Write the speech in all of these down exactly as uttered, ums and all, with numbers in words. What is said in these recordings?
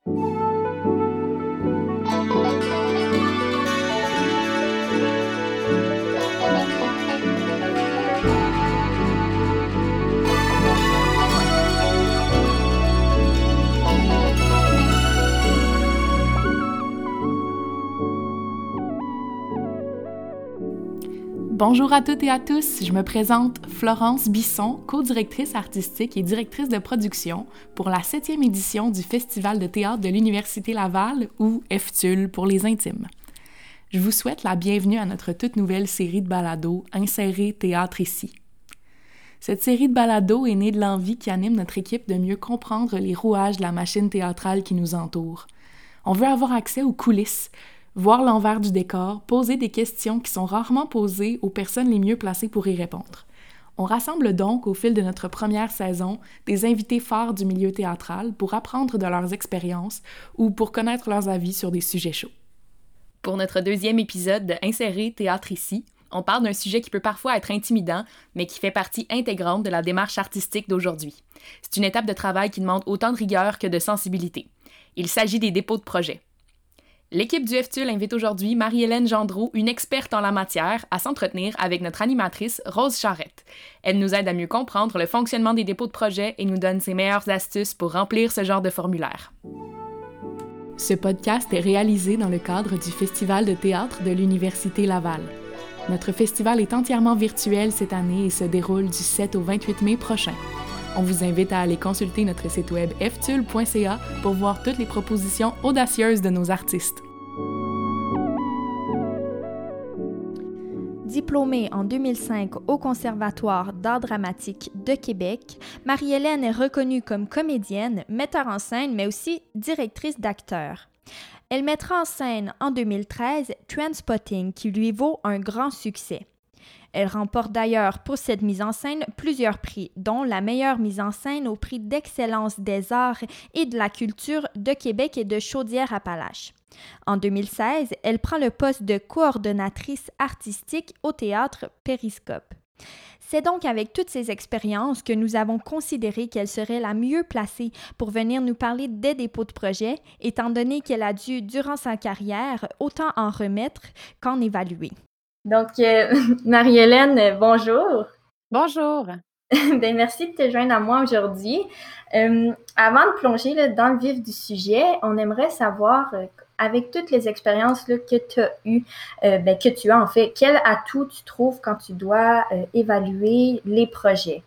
Bonjour à toutes et à tous, je me présente Florence Bisson, co-directrice artistique et directrice de production pour la septième édition du Festival de théâtre de l'Université Laval, ou F T U L pour les intimes. Je vous souhaite la bienvenue à notre toute nouvelle série de balados « Insérer théâtre ici ». Cette série de balados est née de l'envie qui anime notre équipe de mieux comprendre les rouages de la machine théâtrale qui nous entoure. On veut avoir accès aux coulisses, voir l'envers du décor, poser des questions qui sont rarement posées aux personnes les mieux placées pour y répondre. On rassemble donc, au fil de notre première saison, des invités phares du milieu théâtral pour apprendre de leurs expériences ou pour connaître leurs avis sur des sujets chauds. Pour notre deuxième épisode de Insérer théâtre ici, on parle d'un sujet qui peut parfois être intimidant, mais qui fait partie intégrante de la démarche artistique d'aujourd'hui. C'est une étape de travail qui demande autant de rigueur que de sensibilité. Il s'agit des dépôts de projets. L'équipe du F T U L invite aujourd'hui Marie-Hélène Gendreau, une experte en la matière, à s'entretenir avec notre animatrice Rose Charette. Elle nous aide à mieux comprendre le fonctionnement des dépôts de projets et nous donne ses meilleures astuces pour remplir ce genre de formulaire. Ce podcast est réalisé dans le cadre du Festival de théâtre de l'Université Laval. Notre festival est entièrement virtuel cette année et se déroule du sept au vingt-huit mai prochain. On vous invite à aller consulter notre site web f t u l point c a pour voir toutes les propositions audacieuses de nos artistes. Diplômée en deux mille cinq au Conservatoire d'art dramatique de Québec, Marie-Hélène est reconnue comme comédienne, metteur en scène, mais aussi directrice d'acteurs. Elle mettra en scène en deux mille treize Trainspotting, qui lui vaut un grand succès. Elle remporte d'ailleurs pour cette mise en scène plusieurs prix, dont la meilleure mise en scène au prix d'excellence des arts et de la culture de Québec et de Chaudière-Appalaches. En deux mille seize, elle prend le poste de coordonnatrice artistique au théâtre Périscope. C'est donc avec toutes ces expériences que nous avons considéré qu'elle serait la mieux placée pour venir nous parler des dépôts de projets, étant donné qu'elle a dû, durant sa carrière, autant en remettre qu'en évaluer. Donc, euh, Marie-Hélène, bonjour. Bonjour. Ben, merci de te joindre à moi aujourd'hui. Euh, avant de plonger là, dans le vif du sujet, on aimerait savoir, euh, avec toutes les expériences là, que tu as eues, euh, ben, que tu as en fait, quel atout tu trouves quand tu dois euh, évaluer les projets?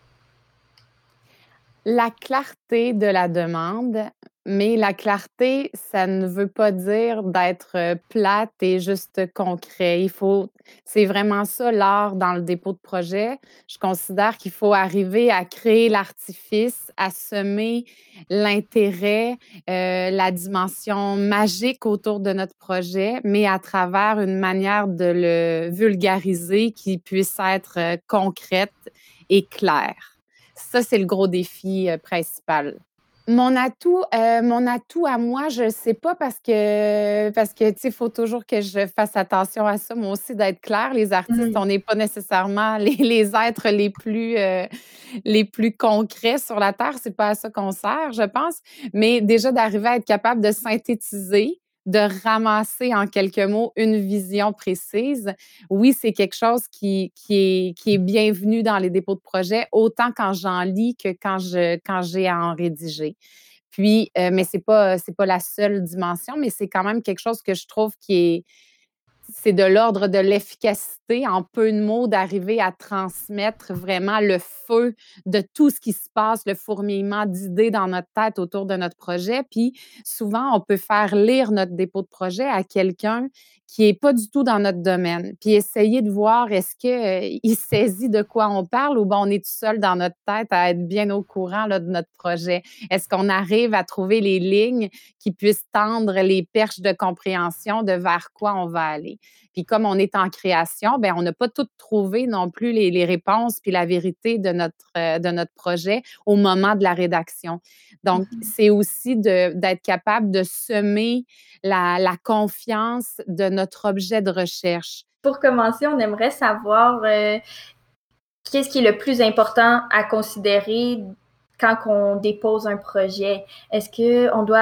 La clarté de la demande, mais la clarté, ça ne veut pas dire d'être plate et juste concret. Il faut, c'est vraiment ça l'art dans le dépôt de projet. Je considère qu'il faut arriver à créer l'artifice, à semer l'intérêt, euh, la dimension magique autour de notre projet, mais à travers une manière de le vulgariser qui puisse être euh, concrète et claire. Ça, c'est le gros défi euh, principal. Mon atout, euh, mon atout à moi, je ne sais pas parce que, parce que tu sais, il faut toujours que je fasse attention à ça, moi aussi, d'être claire. Les artistes, Mm. on n'est pas nécessairement les, les êtres les plus, euh, les plus concrets sur la Terre. C'est pas à ça qu'on sert, je pense. Mais déjà, d'arriver à être capable de synthétiser, de ramasser en quelques mots une vision précise. Oui, c'est quelque chose qui, qui, est, qui est bienvenu dans les dépôts de projet, autant quand j'en lis que quand, je, quand j'ai à en rédiger. Puis, euh, mais c'est pas, c'est pas la seule dimension, mais c'est quand même quelque chose que je trouve qui est, c'est de l'ordre de l'efficacité, en peu de mots, d'arriver à transmettre vraiment le feu de tout ce qui se passe, le fourmillement d'idées dans notre tête autour de notre projet. Puis souvent, on peut faire lire notre dépôt de projet à quelqu'un qui n'est pas du tout dans notre domaine, puis essayer de voir est-ce qu'il euh, saisit de quoi on parle ou ben, on est tout seul dans notre tête à être bien au courant là, de notre projet. Est-ce qu'on arrive à trouver les lignes qui puissent tendre les perches de compréhension de vers quoi on va aller? Puis comme on est en création, bien, on n'a pas tout trouvé non plus les, les réponses puis la vérité de notre, euh, de notre projet au moment de la rédaction. Donc, mm-hmm. c'est aussi de, d'être capable de semer la, la confiance de notre objet de recherche. Pour commencer, on aimerait savoir euh, qu'est-ce qui est le plus important à considérer quand on dépose un projet. Est-ce qu'on doit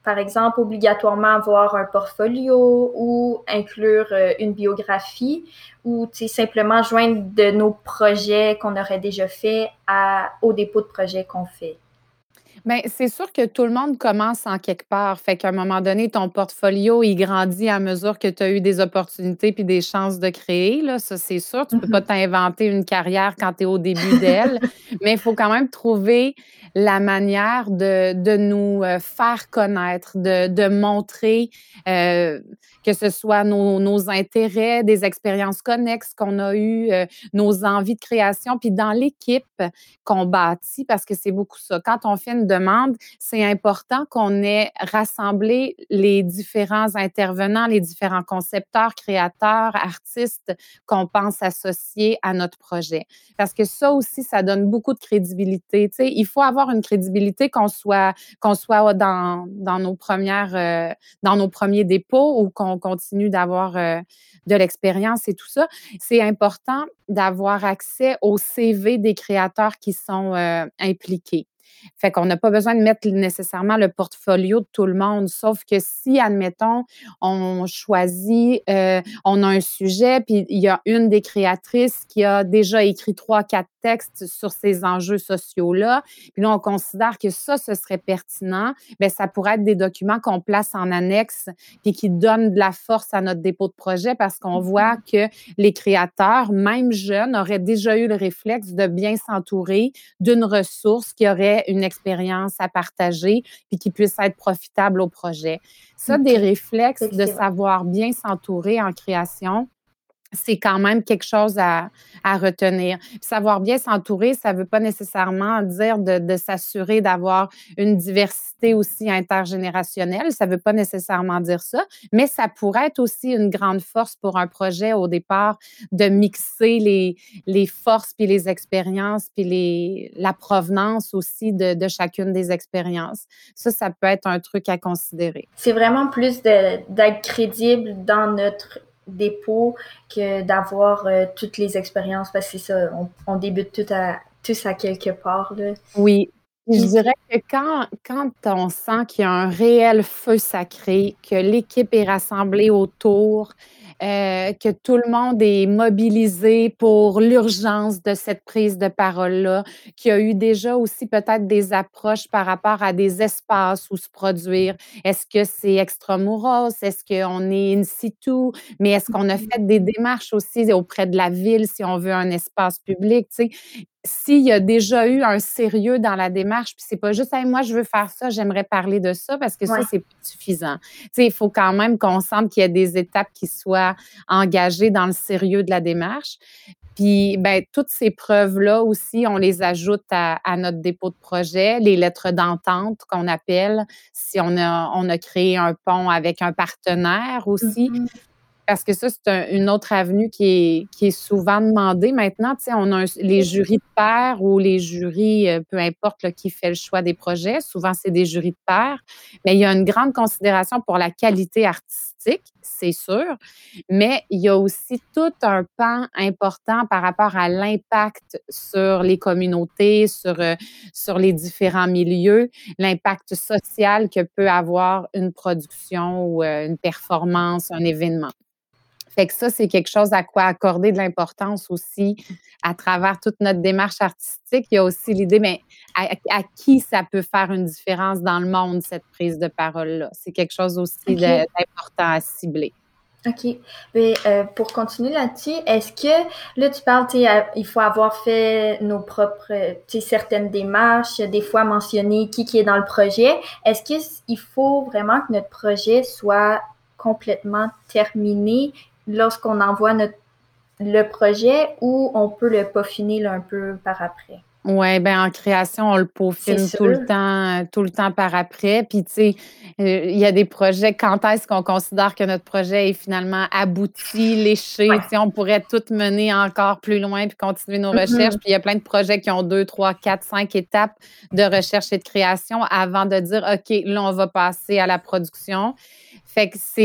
par exemple, obligatoirement avoir un portfolio ou inclure euh, une biographie ou simplement joindre de nos projets qu'on aurait déjà fait à, au dépôt de projet qu'on fait? Bien, c'est sûr que tout le monde commence en quelque part. Fait qu'à un moment donné, ton portfolio, il grandit à mesure que tu as eu des opportunités puis des chances de créer, là. Ça, c'est sûr. Tu peux pas Mhm. t'inventer une carrière quand tu es au début d'elle, mais il faut quand même trouver la manière de, de nous euh, faire connaître, de, de montrer euh, que ce soit nos, nos intérêts, des expériences connexes qu'on a eues, euh, nos envies de création. Puis dans l'équipe qu'on bâtit, parce que c'est beaucoup ça. Quand on fait une demande, c'est important qu'on ait rassemblé les différents intervenants, les différents concepteurs, créateurs, artistes qu'on pense associer à notre projet. Parce que ça aussi, ça donne beaucoup de crédibilité. Tu sais, il faut avoir une crédibilité qu'on soit, qu'on soit dans, dans nos premières, euh, dans nos premiers dépôts ou qu'on continue d'avoir euh, de l'expérience et tout ça. C'est important d'avoir accès au C V des créateurs qui sont euh, impliqués. Fait qu'on n'a pas besoin de mettre nécessairement le portfolio de tout le monde, sauf que si, admettons, on choisit, euh, on a un sujet, puis il y a une des créatrices qui a déjà écrit trois, quatre textes sur ces enjeux sociaux-là, puis là, on considère que ça, ce serait pertinent, bien, ça pourrait être des documents qu'on place en annexe, puis qui donnent de la force à notre dépôt de projet parce qu'on voit que les créateurs, même jeunes, auraient déjà eu le réflexe de bien s'entourer d'une ressource qui aurait une expérience à partager puis qui puisse être profitable au projet. Ça, des OK. réflexes Fait que de c'est vrai. savoir bien s'entourer en création, c'est quand même quelque chose à, à retenir. Puis savoir bien s'entourer, ça ne veut pas nécessairement dire de, de s'assurer d'avoir une diversité aussi intergénérationnelle. Ça ne veut pas nécessairement dire ça, mais ça pourrait être aussi une grande force pour un projet au départ de mixer les, les forces puis les expériences puis les, la provenance aussi de, de chacune des expériences. Ça, ça peut être un truc à considérer. C'est vraiment plus de, d'être crédible dans notre dépôt que d'avoir euh, toutes les expériences parce que c'est ça, on, on débute tout à, tous à quelque part, là. Oui. Je Puis, dirais que quand, quand on sent qu'il y a un réel feu sacré, que l'équipe est rassemblée autour, euh, que tout le monde est mobilisé pour l'urgence de cette prise de parole-là, qu'il y a eu déjà aussi peut-être des approches par rapport à des espaces où se produire. Est-ce que c'est extramuros? Est-ce qu'on est in situ? Mais est-ce qu'on a fait des démarches aussi auprès de la ville si on veut un espace public? Tu sais, s'il y a déjà eu un sérieux dans la démarche, puis c'est pas juste hey, moi je veux faire ça, j'aimerais parler de ça, parce que ça, ouais. c'est pas suffisant. Tu sais, il faut quand même qu'on sente qu'il y a des étapes qui soient engagées dans le sérieux de la démarche. Puis, ben, toutes ces preuves-là aussi, on les ajoute à, à notre dépôt de projet, les lettres d'entente qu'on appelle, si on a, on a créé un pont avec un partenaire aussi. Mhm. Parce que ça, c'est un, une autre avenue qui est, qui est souvent demandée maintenant. Tu sais, on a un, les jurys de pairs ou les jurys, euh, peu importe là, qui fait le choix des projets. Souvent, c'est des jurys de pairs. Mais il y a une grande considération pour la qualité artistique, c'est sûr. Mais il y a aussi tout un pan important par rapport à l'impact sur les communautés, sur, euh, sur les différents milieux, l'impact social que peut avoir une production ou euh, une performance, un événement. Fait que ça, c'est quelque chose à quoi accorder de l'importance aussi à travers toute notre démarche artistique. Il y a aussi l'idée, mais à, à qui ça peut faire une différence dans le monde, cette prise de parole-là? C'est quelque chose aussi de- OK. d'important à cibler. OK. Mais euh, pour continuer là-dessus, est-ce que là tu parles, tu sais, à- il faut avoir fait nos propres, euh, tu sais, certaines démarches, des fois mentionner qui qui est dans le projet. Est-ce qu'il faut vraiment que notre projet soit complètement terminé lorsqu'on envoie notre le projet ou on peut le peaufiner là, un peu par après? Ouais, ben en création, on le C'est peaufine tout le sûr. temps, euh, tout le temps par après. Puis tu sais, euh, il y a des projets. Quand est-ce qu'on considère que notre projet est finalement abouti, léché? Tu Ouais. sais, on pourrait tout mener encore plus loin puis continuer nos recherches. Mhm. Puis il y a plein de projets qui ont deux, trois, quatre, cinq étapes de recherche et de création avant de dire, OK, là, on va passer à la production. Fait que c'est, tu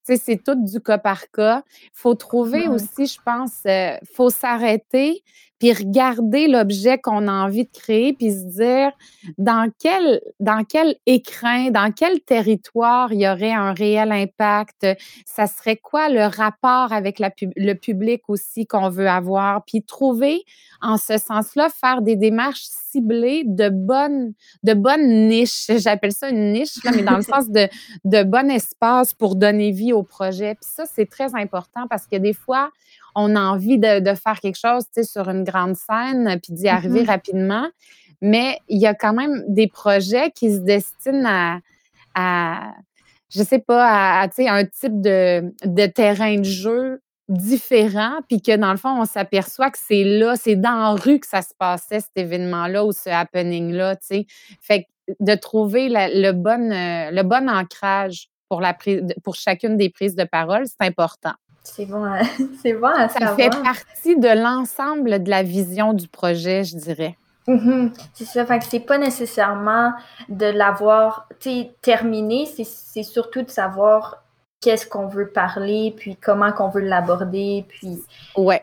tu sais, c'est tout du cas par cas. Il faut trouver Mmh. aussi, je pense, il faut s'arrêter puis regarder l'objet qu'on a envie de créer puis se dire dans quel dans quel écrin, dans quel territoire il y aurait un réel impact, ça serait quoi le rapport avec la pub le public aussi qu'on veut avoir, puis trouver en ce sens-là, faire des démarches ciblées de bonnes de bonnes niches. J'appelle ça une niche là, mais dans le sens de de bon espace pour donner vie au projet. Puis ça, c'est très important parce que des fois, on a envie de de faire quelque chose, tu sais, sur une grande scène, puis d'y arriver Mmh. rapidement, mais il y a quand même des projets qui se destinent à à je sais pas, à à tu sais, un type de de terrain de jeu différent, puis que dans le fond, on s'aperçoit que c'est là, c'est dans la rue que ça se passait, cet événement-là ou ce happening-là, tu sais. Fait que de trouver la le bon, heu, le bon ancrage pour la prise pour chacune des prises de parole, c'est important. C'est bon à c'est bon à Ça fait savoir. partie de l'ensemble de la vision du projet, je dirais. Mmh. C'est ça, fait que c'est pas nécessairement de l'avoir, tu sais, terminé, c'est c'est surtout de savoir qu'est-ce qu'on veut parler, puis comment qu'on veut l'aborder, puis Ouais.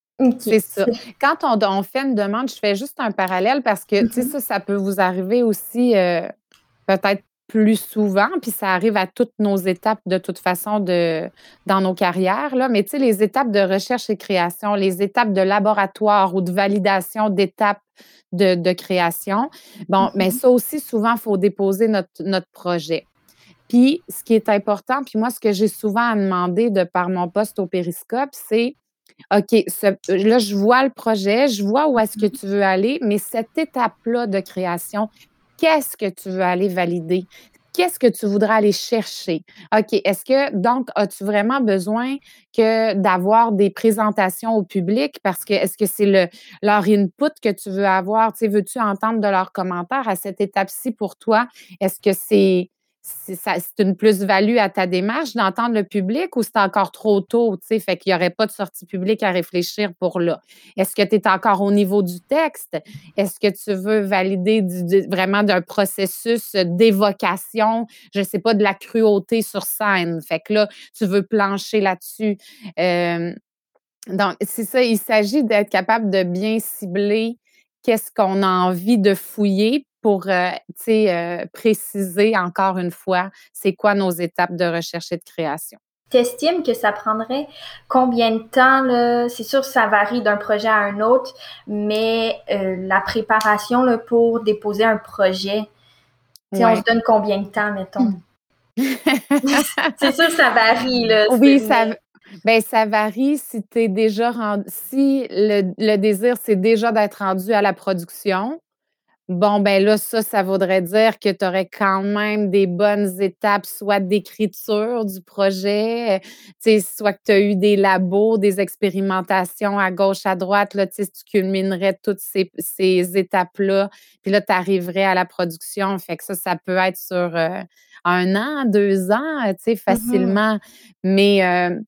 OK. C'est ça. Quand on on fait une demande, je fais juste un parallèle parce que, tu sais, Mmh. ça, ça peut vous arriver aussi, heu, peut-être plus souvent, puis ça arrive à toutes nos étapes de toute façon de dans nos carrières, là. Mais tu sais, les étapes de recherche et création, les étapes de laboratoire ou de validation d'étapes de de création, bon, mais Mmh. ça aussi, souvent, il faut déposer notre notre projet. Puis ce qui est important, puis moi, ce que j'ai souvent à demander de par mon poste au Périscope, c'est OK, ce là, je vois le projet, je vois où est-ce que tu veux aller, mais cette étape-là de création, qu'est-ce que tu veux aller valider? Qu'est-ce que tu voudrais aller chercher? OK, est-ce que donc as-tu vraiment besoin que d'avoir des présentations au public? Parce que est-ce que c'est le leur input que tu veux avoir? Tu sais, veux-tu entendre de leurs commentaires à cette étape-ci pour toi? Est-ce que c'est c'est ça c'est une plus-value à ta démarche d'entendre le public ou c'est encore trop tôt, tu sais? Fait qu'il y aurait pas de sortie publique à réfléchir pour là. Est-ce que tu es encore au niveau du texte? Est-ce que tu veux valider du du vraiment d'un processus d'évocation, je sais pas, de la cruauté sur scène? Fait que là, tu veux plancher là-dessus. Hem, donc c'est ça, il s'agit d'être capable de bien cibler qu'est-ce qu'on a envie de fouiller pour, heu, tu sais, heu, préciser encore une fois, c'est quoi nos étapes de recherche et de création. Tu estimes que ça prendrait combien de temps, là? C'est sûr que ça varie d'un projet à un autre, mais heu, la préparation, là, pour déposer un projet, tu sais, on se Ouais. donne combien de temps, mettons? C'est sûr que ça varie, là, c'est Oui, ça mais v ben, ça varie si tu es déjà ren si le le désir, c'est déjà d'être rendu à la production. Bon, ben là, ça, ça voudrait dire que tu aurais quand même des bonnes étapes, soit d'écriture du projet, heu, tu sais, soit que tu as eu des labos, des expérimentations à gauche, à droite, là, tu sais, tu culminerais toutes ces ces étapes-là, puis là, tu arriverais à la production. Fait que ça, ça peut être sur, heu, un an, deux ans, heu, tu sais, mmh facilement. Mais, heu,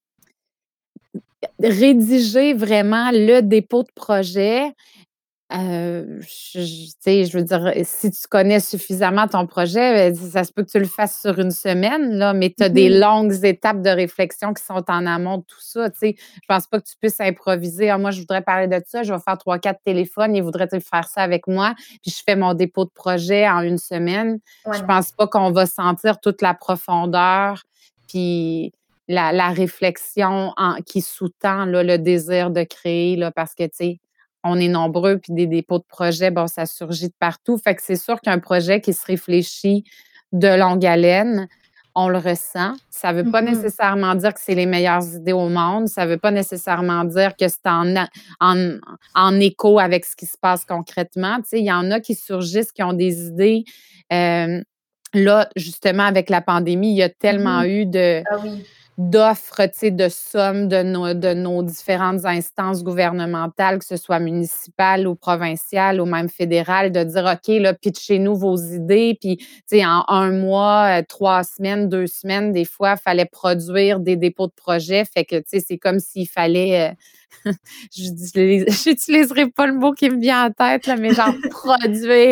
rédiger vraiment le dépôt de projet. Heu, je je tu sais, je veux dire, si tu connais suffisamment ton projet, heu, ça se peut que tu le fasses sur une semaine, là, mais tu as des mh. longues étapes de réflexion qui sont en amont de tout ça, tu sais. Je pense pas que tu puisses improviser: «Ah moi, je voudrais parler de ça, je vais faire trois quatre téléphones, ils voudraient-tu faire ça avec moi?» puis je fais mon dépôt de projet en une semaine. Ouais, Je non. pense pas qu'on va sentir toute la profondeur, puis la la réflexion en qui sous-tend, là, le désir de créer, là, parce que, tu sais, on est nombreux, puis des dépôts de projets, bon, ça surgit de partout. Fait que c'est sûr qu'un projet qui se réfléchit de longue haleine, on le ressent. Ça veut pas Mmh. nécessairement dire que c'est les meilleures idées au monde. Ça veut pas nécessairement dire que c'est en a en en écho avec ce qui se passe concrètement. Tu sais, il y en a qui surgissent, qui ont des idées. Hem, là, justement, avec la pandémie, il y a tellement Mmh. eu de Ah oui. d'offres, tu sais, de sommes de nos de nos différentes instances gouvernementales, que ce soit municipales ou provinciales ou même fédérales, de dire: «OK, là, pitchez-nous vos idées». Puis, tu sais, en un mois, heu, trois semaines, deux semaines, des fois, il fallait produire des dépôts de projets. Fait que, tu sais, c'est comme s'il fallait, heu, j'utiliserai pas le mot qui me vient en tête, là, mais genre produire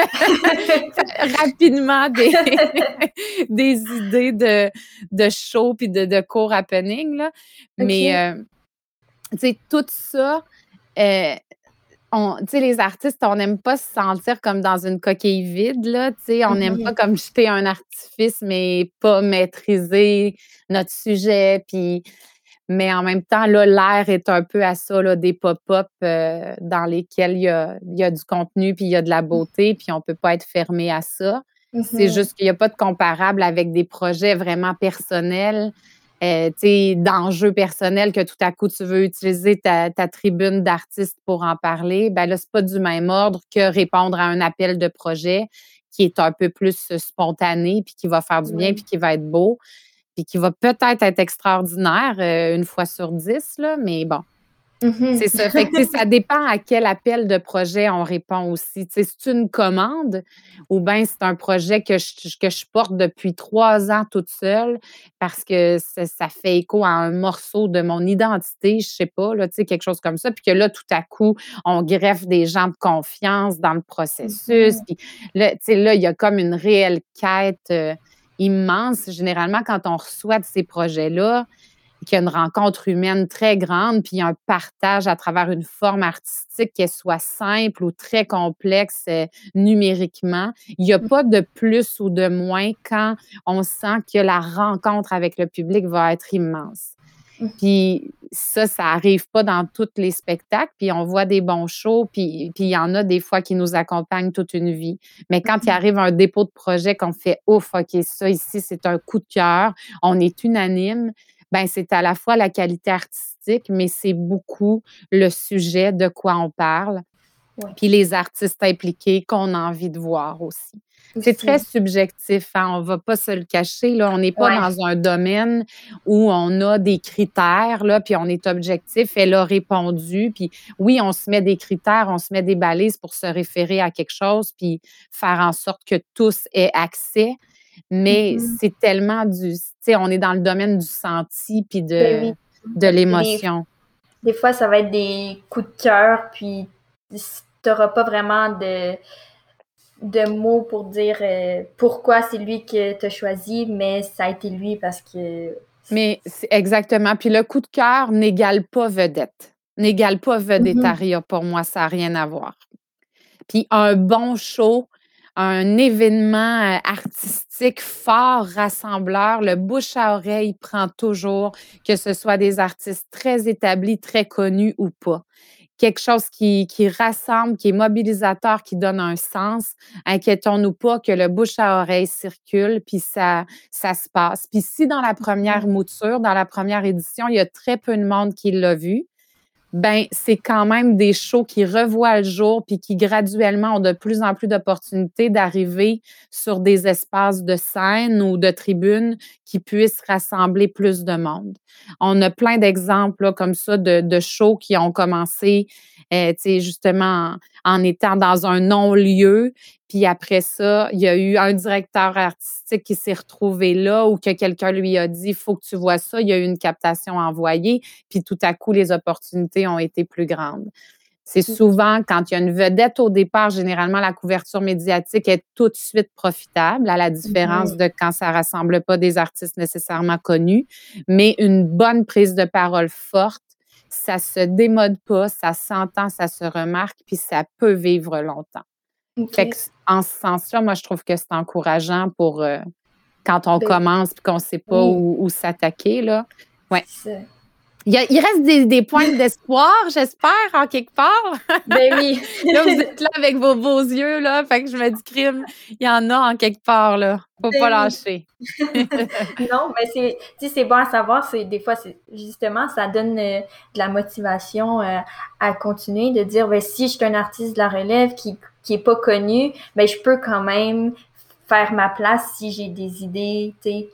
rapidement des, des idées de, de show puis de, de cours happening, là. Mais, okay. euh, tu sais, tout ça, euh, tu sais, les artistes, on n'aime pas se sentir comme dans une coquille vide, là, tu sais, on n'aime mm-hmm. pas comme jeter un artifice, mais pas maîtriser notre sujet, puis... Mais en même temps, là, l'air est un peu à ça, là, des pop-up euh, dans lesquels il y a, il y a du contenu, puis il y a de la beauté, puis on peut pas être fermé à ça. Mm-hmm. C'est juste qu'il n'y a pas de comparable avec des projets vraiment personnels, euh, tu sais, d'enjeux personnels que tout à coup, tu veux utiliser ta, ta tribune d'artiste pour en parler. Ben là, c'est pas du même ordre que répondre à un appel de projet qui est un peu plus spontané, puis qui va faire du bien, puis qui va être beau. Puis qui va peut-être être extraordinaire euh, une fois sur dix, là, mais bon, mm-hmm. c'est ça. Fait que, ça dépend à quel appel de projet on répond aussi. T'sais, c'est une commande ou bien c'est un projet que je, que je porte depuis trois ans toute seule parce que ça, ça fait écho à un morceau de mon identité, je sais pas, là, quelque chose comme ça. Puis que là, tout à coup, on greffe des gens de confiance dans le processus. Mm-hmm. Puis là, là, il y a comme une réelle quête... Euh, immense. Généralement, quand on reçoit de ces projets-là, qu'il y a une rencontre humaine très grande, puis il y a un partage à travers une forme artistique qui soit simple ou très complexe euh, numériquement, il n'y a pas de plus ou de moins quand on sent que la rencontre avec le public va être immense. Puis ça, ça arrive pas dans tous les spectacles, puis on voit des bons shows, puis puis il y en a des fois qui nous accompagnent toute une vie. Mais quand il arrive un dépôt de projet qu'on fait « Ouf, OK, ça ici, c'est un coup de cœur, on est unanime », ben c'est à la fois la qualité artistique, mais c'est beaucoup le sujet de quoi on parle, ouais. Puis les artistes impliqués qu'on a envie de voir aussi. C'est très subjectif, hein? On ne va pas se le cacher. Là. On n'est pas ouais. dans un domaine où on a des critères, là, puis on est objectif. Elle a répondu. Puis oui, on se met des critères, on se met des balises pour se référer à quelque chose, puis faire en sorte que tous aient accès. Mais mm-hmm. c'est tellement du... Tu sais, on est dans le domaine du senti puis de, oui. de l'émotion. Des, des fois, ça va être des coups de cœur, puis tu n'auras pas vraiment de... de mots pour dire euh, pourquoi c'est lui que tu as choisi, mais ça a été lui parce que... Mais c'est exactement. Puis le coup de cœur n'égale pas vedette. N'égale pas vedettariat. Mm-hmm. Pour moi, ça n'a rien à voir. Puis un bon show, un événement artistique fort, rassembleur, le bouche à oreille prend toujours, que ce soit des artistes très établis, très connus ou pas. Quelque chose qui, qui rassemble, qui est mobilisateur, qui donne un sens. Inquiétons-nous pas que le bouche à oreille circule, puis ça, ça se passe. Puis si dans la première mouture, dans la première édition, il y a très peu de monde qui l'a vu, ben c'est quand même des shows qui revoient le jour puis qui graduellement ont de plus en plus d'opportunités d'arriver sur des espaces de scène ou de tribunes qui puissent rassembler plus de monde. On a plein d'exemples là, comme ça de, de shows qui ont commencé euh, tu sais, justement en, en étant dans un non-lieu. Puis après ça, il y a eu un directeur artistique qui s'est retrouvé là ou que quelqu'un lui a dit « il faut que tu vois ça ». Il y a eu une captation envoyée, puis tout à coup, les opportunités ont été plus grandes. C'est souvent, quand il y a une vedette au départ, généralement, la couverture médiatique est tout de suite profitable, à la différence de quand ça ne rassemble pas des artistes nécessairement connus. Mais une bonne prise de parole forte, ça se démode pas, ça s'entend, ça se remarque, puis ça peut vivre longtemps. Okay. Fait que, en ce sens-là, moi, je trouve que c'est encourageant pour euh, quand on ben, commence et qu'on ne sait pas oui. où, où s'attaquer, là. Ouais. C'est... Il, y a, il reste des, des points d'espoir, j'espère, en quelque part. Ben oui. Là, vous êtes là avec vos beaux yeux, là. Fait que je me dis, crime, il y en a en quelque part, là. Faut ben pas lâcher. Non, mais c'est, tu sais, c'est bon à savoir. C'est, des fois, c'est, justement, ça donne euh, de la motivation euh, à continuer, de dire, ben, si je suis un artiste de la relève qui qui est pas connu, ben, je peux quand même faire ma place si j'ai des idées, tu sais.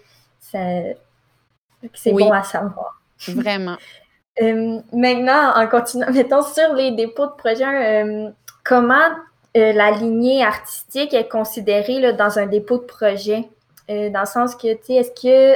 Ça, c'est oui. bon à savoir. Vraiment. euh, maintenant, en continuant, mettons sur les dépôts de projets, euh, comment euh, la lignée artistique est considérée là, dans un dépôt de projet? Euh, dans le sens que, tu sais, est-ce que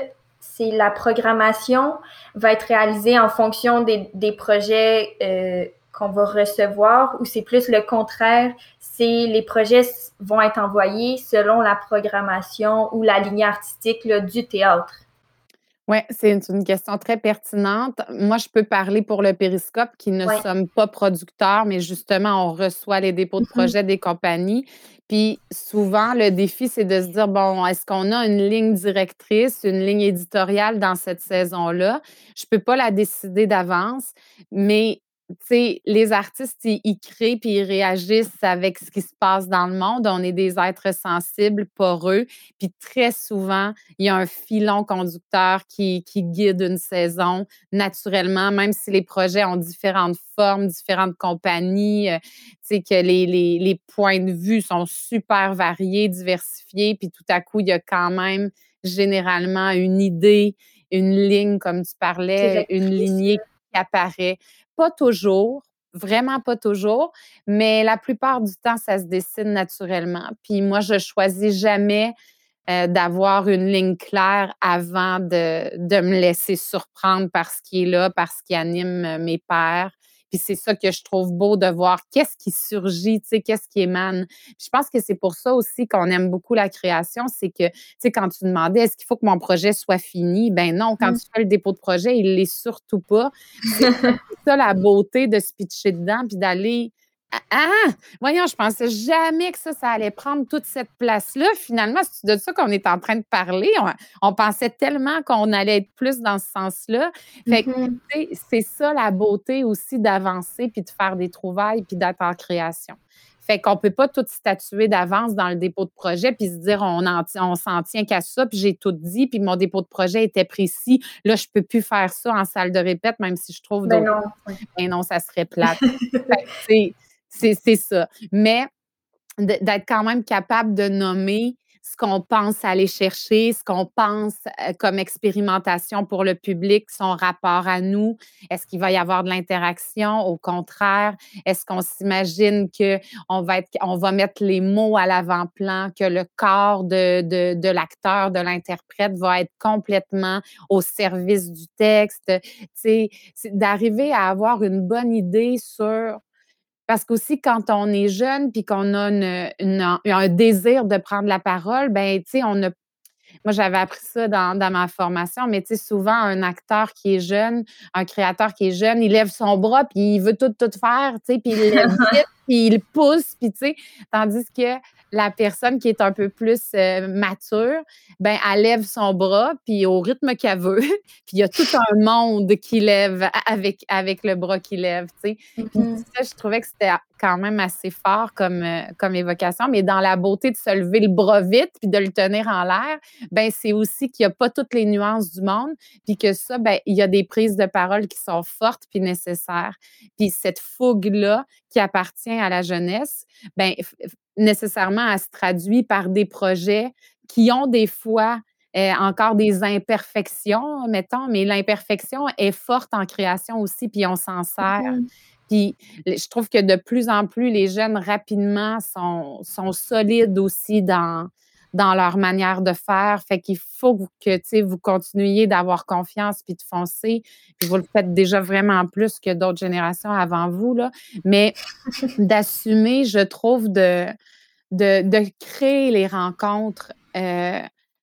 c'est la programmation va être réalisée en fonction des, des projets euh, qu'on va recevoir, ou c'est plus le contraire, c'est les projets vont être envoyés selon la programmation ou la ligne artistique là, du théâtre? Oui, c'est une, une question très pertinente. Moi, je peux parler pour le Périscope, qui ne Ouais. sommes pas producteurs, mais justement, on reçoit les dépôts de Mhm. projets des compagnies. Puis souvent, le défi, c'est de se dire, bon, est-ce qu'on a une ligne directrice, une ligne éditoriale dans cette saison-là? Je peux pas la décider d'avance, mais tu sais, les artistes, ils, ils créent puis ils réagissent avec ce qui se passe dans le monde. On est des êtres sensibles, poreux, puis très souvent, il y a un filon conducteur qui, qui guide une saison naturellement, même si les projets ont différentes formes, différentes compagnies, euh, tu sais, que les, les, les points de vue sont super variés, diversifiés, puis tout à coup, il y a quand même généralement une idée, une ligne, comme tu parlais, une Directrice. lignée qui apparaît. Pas toujours, vraiment pas toujours, mais la plupart du temps, ça se dessine naturellement. Puis moi, je choisis jamais euh, d'avoir une ligne claire avant de, de me laisser surprendre par ce qui est là, par ce qui anime euh, mes pairs. Puis c'est ça que je trouve beau de voir qu'est-ce qui surgit, tu sais, qu'est-ce qui émane. Puis je pense que c'est pour ça aussi qu'on aime beaucoup la création, c'est que, tu sais, quand tu demandais est-ce qu'il faut que mon projet soit fini, ben non, quand Mm. tu fais le dépôt de projet, il l'est surtout pas. C'est ça la beauté de se pitcher dedans puis d'aller ah! ah! Voyons, je pensais jamais que ça, ça allait prendre toute cette place-là. Finalement, c'est de ça qu'on est en train de parler. On, on pensait tellement qu'on allait être plus dans ce sens-là. Fait que, Mhm. tu sais, c'est ça la beauté aussi d'avancer puis de faire des trouvailles puis d'être en création. Fait qu'on peut pas tout statuer d'avance dans le dépôt de projet puis se dire on, en, on s'en tient qu'à ça puis j'ai tout dit puis mon dépôt de projet était précis. Là, je peux plus faire ça en salle de répète même si je trouve Ben d'autres. non. Ouais. Ben non, ça serait plate. Fait que, tu sais, c'est c'est ça. Mais de- d'être quand même capable de nommer ce qu'on pense aller chercher, ce qu'on pense euh, comme expérimentation pour le public, son rapport à nous. Est-ce qu'il va y avoir de l'interaction? Au contraire, est-ce qu'on s'imagine qu'on va être, on va mettre les mots à l'avant-plan, que le corps de, de, de l'acteur, de l'interprète va être complètement au service du texte? Tu sais, c'est d'arriver à avoir une bonne idée sur parce qu'aussi, quand on est jeune puis qu'on a une, une- un désir de prendre la parole, ben, tu sais, on a moi, j'avais appris ça dans, dans ma formation, mais tu sais, souvent, un acteur qui est jeune, un créateur qui est jeune, il lève son bras, puis il veut tout, tout faire, tu sais, puis il lève vite, puis il pousse, puis tu sais, tandis que la personne qui est un peu plus euh, mature, ben, elle lève son bras, puis au rythme qu'elle veut, puis il y a tout un monde qui lève avec, avec le bras qui lève, tu sais. Puis Mhm. ça, je trouvais que c'était quand même assez fort comme, euh, comme évocation, mais dans la beauté de se lever le bras vite, puis de le tenir en l'air, ben c'est aussi qu'il n'y a pas toutes les nuances du monde, puis que ça, ben il y a des prises de parole qui sont fortes puis nécessaires. Puis cette fougue-là qui appartient à la jeunesse, ben f- f- nécessairement, elle se traduit par des projets qui ont des fois euh, encore des imperfections, mettons, mais l'imperfection est forte en création aussi, puis on s'en sert. Mhm. Puis je trouve que de plus en plus, les jeunes rapidement sont, sont solides aussi dans, dans leur manière de faire. Fait qu'il faut que tu sais, vous continuiez d'avoir confiance puis de foncer. Puis vous le faites déjà vraiment plus que d'autres générations avant vous, là. Mais d'assumer, je trouve, de, de, de créer les rencontres. euh,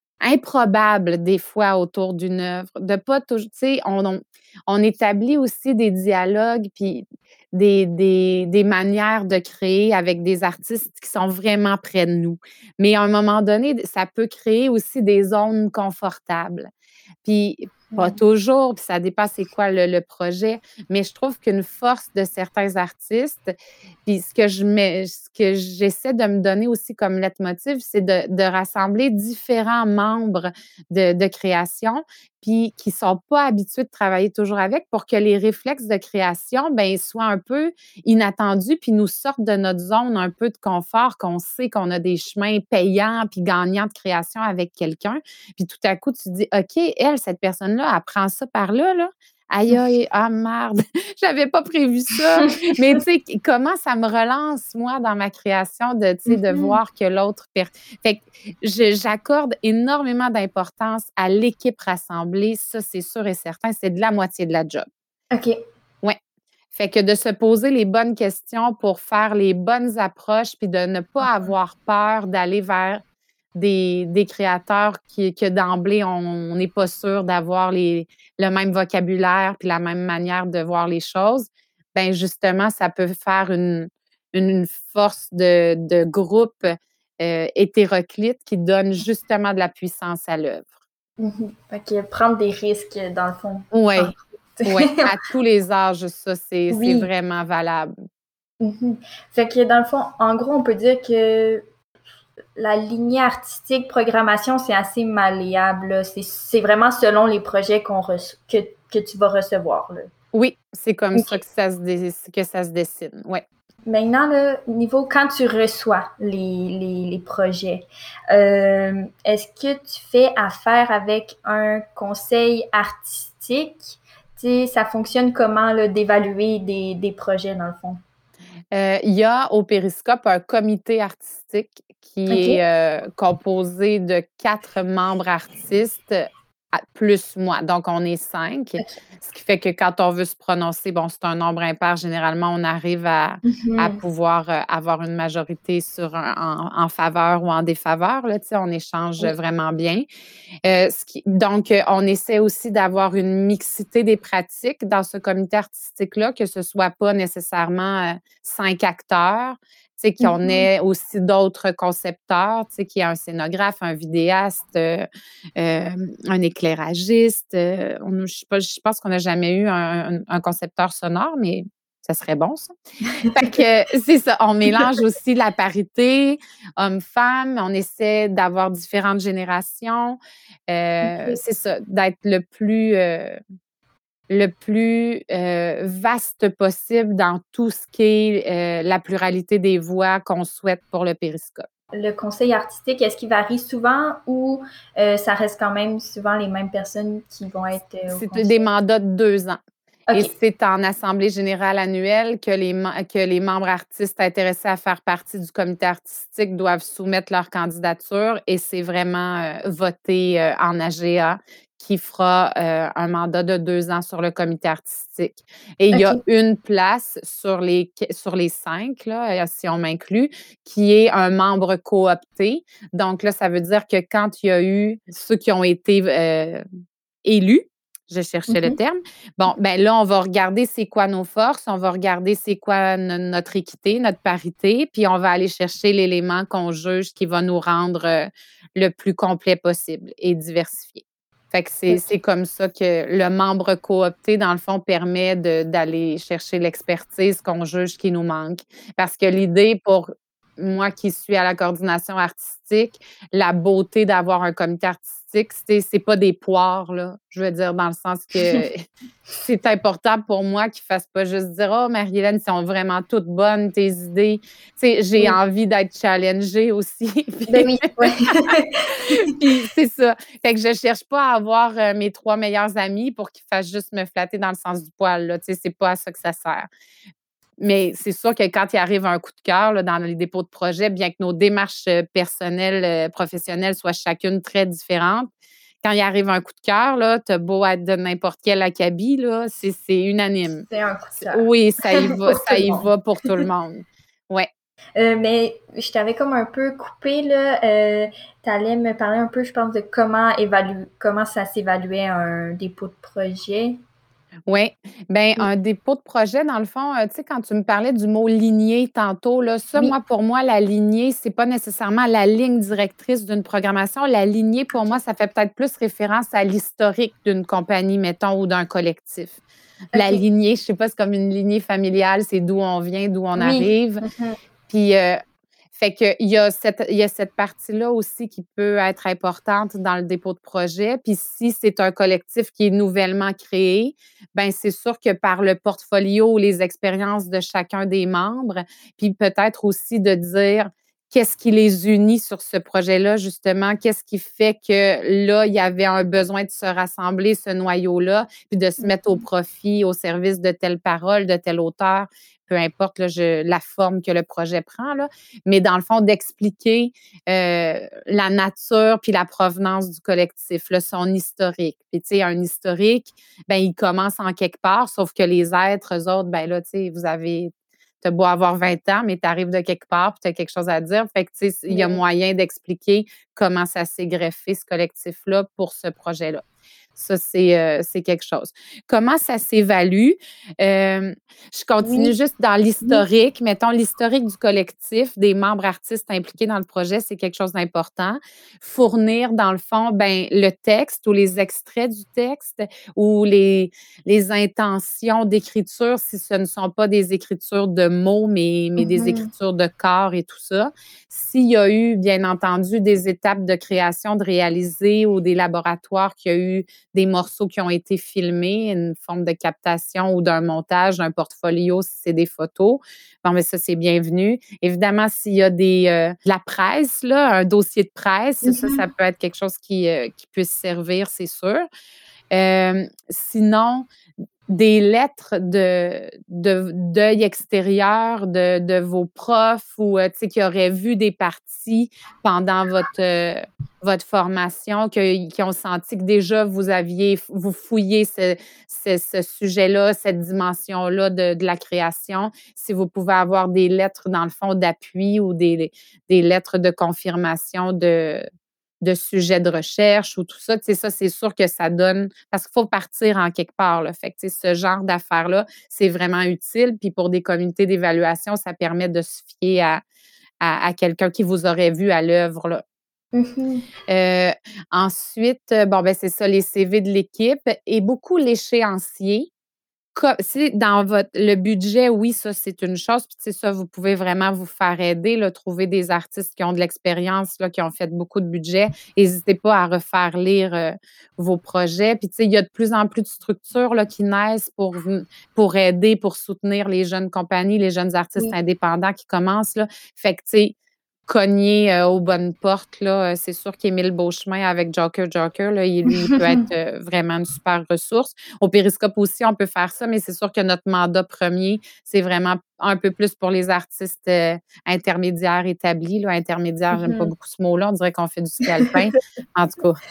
improbable des fois autour d'une œuvre, de pas toujours, tu sais, on, on, on établit aussi des dialogues puis des, des, des manières de créer avec des artistes qui sont vraiment près de nous. Mais à un moment donné, ça peut créer aussi des zones confortables. Puis pas Ouais. toujours, puis ça dépend c'est quoi le, le projet, mais je trouve qu'une force de certains artistes, puis ce que je mets, ce que j'essaie de me donner aussi comme leitmotiv, c'est de, de rassembler différents membres de, de création, puis qui sont pas habitués de travailler toujours avec pour que les réflexes de création, ben, soient un peu inattendus, puis nous sortent de notre zone un peu de confort, qu'on sait qu'on a des chemins payants puis gagnants de création avec quelqu'un. Puis tout à coup, tu te dis, OK, elle, cette personne-là, elle prend ça par là, là. Aïe, aïe, ah merde, j'avais pas prévu ça. Mais tu sais, comment ça me relance, moi, dans ma création, de, tu sais, de Mhm. voir que l'autre... Per... Fait que je- j'accorde énormément d'importance à l'équipe rassemblée. Ça, c'est sûr et certain. C'est de la moitié de la job. OK. Ouais. Fait que de se poser les bonnes questions pour faire les bonnes approches, puis de ne pas avoir peur d'aller vers des, des créateurs qui, que d'emblée, on n'est pas sûr d'avoir les, le même vocabulaire puis la même manière de voir les choses. Ben justement, ça peut faire une, une force de, de groupe euh, hétéroclite qui donne justement de la puissance à l'œuvre. Mhm. Fait que prendre des risques, dans le fond. Oui, entre- oui, à tous les âges, ça, c'est c'est Oui. vraiment valable. Mhm. Fait que dans le fond, en gros, on peut dire que la lignée artistique, programmation, c'est assez malléable, là. C'est, c'est vraiment selon les projets qu'on reço- que, que tu vas recevoir, là. Oui, c'est comme OK. ça que ça se, dé- que ça se dessine. Oui. Maintenant, là, niveau quand tu reçois les, les, les projets, euh, est-ce que tu fais affaire avec un conseil artistique? Tu sais, ça fonctionne comment, là, d'évaluer des, des projets, dans le fond? Euh, il y a au Périscope un comité artistique qui OK. est euh, composé de quatre membres artistes à- plus moi. Donc, on est cinq. OK. Ce qui fait que quand on veut se prononcer, bon, c'est un nombre impair. Généralement, on arrive à, à Mhm. pouvoir euh, avoir une majorité sur un- en, en faveur ou en défaveur. Là, tu sais, on échange Oui. vraiment bien. Euh, ce qui, donc, euh, on essaie aussi d'avoir une mixité des pratiques dans ce comité artistique-là, que ce soit pas nécessairement euh, cinq acteurs, tu sais, qu'on Mhm. ait aussi d'autres concepteurs, tu sais, qu'il y ait un scénographe, un vidéaste, euh, euh, un éclairagiste. euh, on- je sais pas- je pense qu'on n'a jamais eu un, un- un concepteur sonore, mais ça serait bon, ça. Fait que c'est ça, on mélange aussi la parité, hommes-femmes, on essaie d'avoir différentes générations. Euh, OK. c'est ça, d'être le plus, euh, le plus euh, vaste possible dans tout ce qui est euh, la pluralité des voix qu'on souhaite pour le périscope. Le conseil artistique, est-ce qu'il varie souvent ou euh, ça reste quand même souvent les mêmes personnes qui vont être euh, au C'est des conseil? mandats de deux ans. Et OK. c'est en assemblée générale annuelle que les, mem- que les membres artistes intéressés à faire partie du comité artistique doivent soumettre leur candidature et c'est vraiment euh, voté euh, en A G A qui fera euh, un mandat de deux ans sur le comité artistique. Et il y a OK. une place sur les, sur les cinq, là, euh, si on m'inclut, qui est un membre coopté. Donc là, ça veut dire que quand il y a eu ceux qui ont été euh, élus, je cherchais le Mhm. terme. Bon, ben là, on va regarder c'est quoi nos forces, on va regarder c'est quoi no- notre équité, notre parité, puis on va aller chercher l'élément qu'on juge qui va nous rendre euh, le plus complet possible et diversifié. Fait que c'est, OK. c'est comme ça que le membre coopté, dans le fond, permet de- d'aller chercher l'expertise qu'on juge qui nous manque. Parce que l'idée pour moi qui suis à la coordination artistique, la beauté d'avoir un comité artistique, c'est, c'est pas des poires, là. Je veux dire, dans le sens que c'est important pour moi qu'ils fassent pas juste dire oh Marie-Hélène, sont vraiment toutes bonnes tes idées. Tu sais, j'ai Oui. envie d'être challengée aussi. Ben Puis, oui, ouais. puis c'est ça. Fait que je cherche pas à avoir euh, mes trois meilleurs amis pour qu'ils fassent juste me flatter dans le sens du poil, là. Tu sais, c'est pas à ça que ça sert. Mais c'est sûr que quand il arrive un coup de cœur là, dans les dépôts de projet, bien que nos démarches euh, personnelles, euh, professionnelles soient chacune très différentes, quand il arrive un coup de cœur, là, t'as beau être de n'importe quel acabit, là, c'est, c'est unanime. C'est un coup de C'est- cœur oui, ça y va, pour tout ça le y monde. va pour tout le monde. Ouais. Euh, mais je t'avais comme un peu coupé, là. Euh, tu allais me parler un peu, je pense, de comment évaluer, comment ça s'évaluait un dépôt de projet. Oui. Bien, Oui. un dépôt de projet, dans le fond, euh, tu sais, quand tu me parlais du mot lignée tantôt, là, ça, Oui. moi, pour moi, la lignée, c'est pas nécessairement la ligne directrice d'une programmation. La lignée, pour moi, ça fait peut-être plus référence à l'historique d'une compagnie, mettons, ou d'un collectif. La OK. lignée, je sais pas, c'est comme une lignée familiale, c'est d'où on vient, d'où on Oui. arrive. Mhm. Puis, euh, fait que il y a cette, il y a cette partie-là aussi qui peut être importante dans le dépôt de projet. Puis, si c'est un collectif qui est nouvellement créé, ben c'est sûr que par le portfolio ou les expériences de chacun des membres, puis peut-être aussi de dire qu'est-ce qui les unit sur ce projet-là, justement? Qu'est-ce qui fait que là, il y avait un besoin de se rassembler, ce noyau-là, puis de se mettre au profit, au service de telle parole, de tel auteur, peu importe là, je, la forme que le projet prend, là. Mais dans le fond, d'expliquer euh, la nature puis la provenance du collectif, là, son historique. Puis, tu sais, un historique, ben il commence en quelque part, sauf que les êtres, eux autres, ben là, tu sais, vous avez tu as beau avoir vingt ans, mais tu arrives de quelque part puis tu as quelque chose à dire. Fait que, tu sais, il y a moyen d'expliquer comment ça s'est greffé, ce collectif-là, pour ce projet-là. Ça, c'est, euh, c'est quelque chose. Comment ça s'évalue? Euh, je continue Oui. juste dans l'historique. Mettons, l'historique du collectif, des membres artistes impliqués dans le projet, c'est quelque chose d'important. Fournir, dans le fond, ben, le texte ou les extraits du texte ou les, les intentions d'écriture, si ce ne sont pas des écritures de mots, mais, mais des Mhm. écritures de corps et tout ça. S'il y a eu, bien entendu, des étapes de création, de réaliser ou des laboratoires qui a eu des morceaux qui ont été filmés, une forme de captation ou d'un montage, d'un portfolio si c'est des photos. Bon, mais ça, c'est bienvenu. Évidemment, s'il y a des, euh, de la presse, là, un dossier de presse, mm-hmm. ça, ça peut être quelque chose qui, euh, qui puisse servir, c'est sûr. Euh, sinon, des lettres de, de d'œil extérieur de, de vos profs ou euh, tu sais qui auraient vu des parties pendant votre euh, votre formation, que, qui ont senti que déjà vous aviez vous fouillez ce, ce, ce sujet-là, cette dimension-là de, de la création. Si vous pouvez avoir des lettres dans le fond d'appui ou des, des lettres de confirmation de de sujets de recherche ou tout ça, tu sais, ça, c'est sûr que ça donne, parce qu'il faut partir en quelque part, là. Fait que, tu sais, ce genre d'affaires-là, c'est vraiment utile. Puis pour des communautés d'évaluation, ça permet de se fier à, à, à quelqu'un qui vous aurait vu à l'œuvre, là. Mm-hmm. Euh, ensuite, bon, ben c'est ça, les C V de l'équipe et beaucoup l'échéancier. Si dans votre le budget, oui, ça, c'est une chose. Puis, tu sais, ça, vous pouvez vraiment vous faire aider, là, trouver des artistes qui ont de l'expérience, là, qui ont fait beaucoup de budget. N'hésitez pas à refaire lire euh, vos projets. Puis, tu sais, il y a de plus en plus de structures là, qui naissent pour, pour aider, pour soutenir les jeunes compagnies, les jeunes artistes oui. indépendants qui commencent, là. Fait que, tu sais, cogner euh, aux bonnes portes, là, c'est sûr qu'Émile Beauchemin avec Joker Joker, là, il, lui, il peut être euh, vraiment une super ressource. Au Périscope aussi, on peut faire ça, mais c'est sûr que notre mandat premier, c'est vraiment un peu plus pour les artistes euh, intermédiaires établis. Là, intermédiaires, mm-hmm. j'aime pas beaucoup ce mot-là, on dirait qu'on fait du scalpin. En tout cas.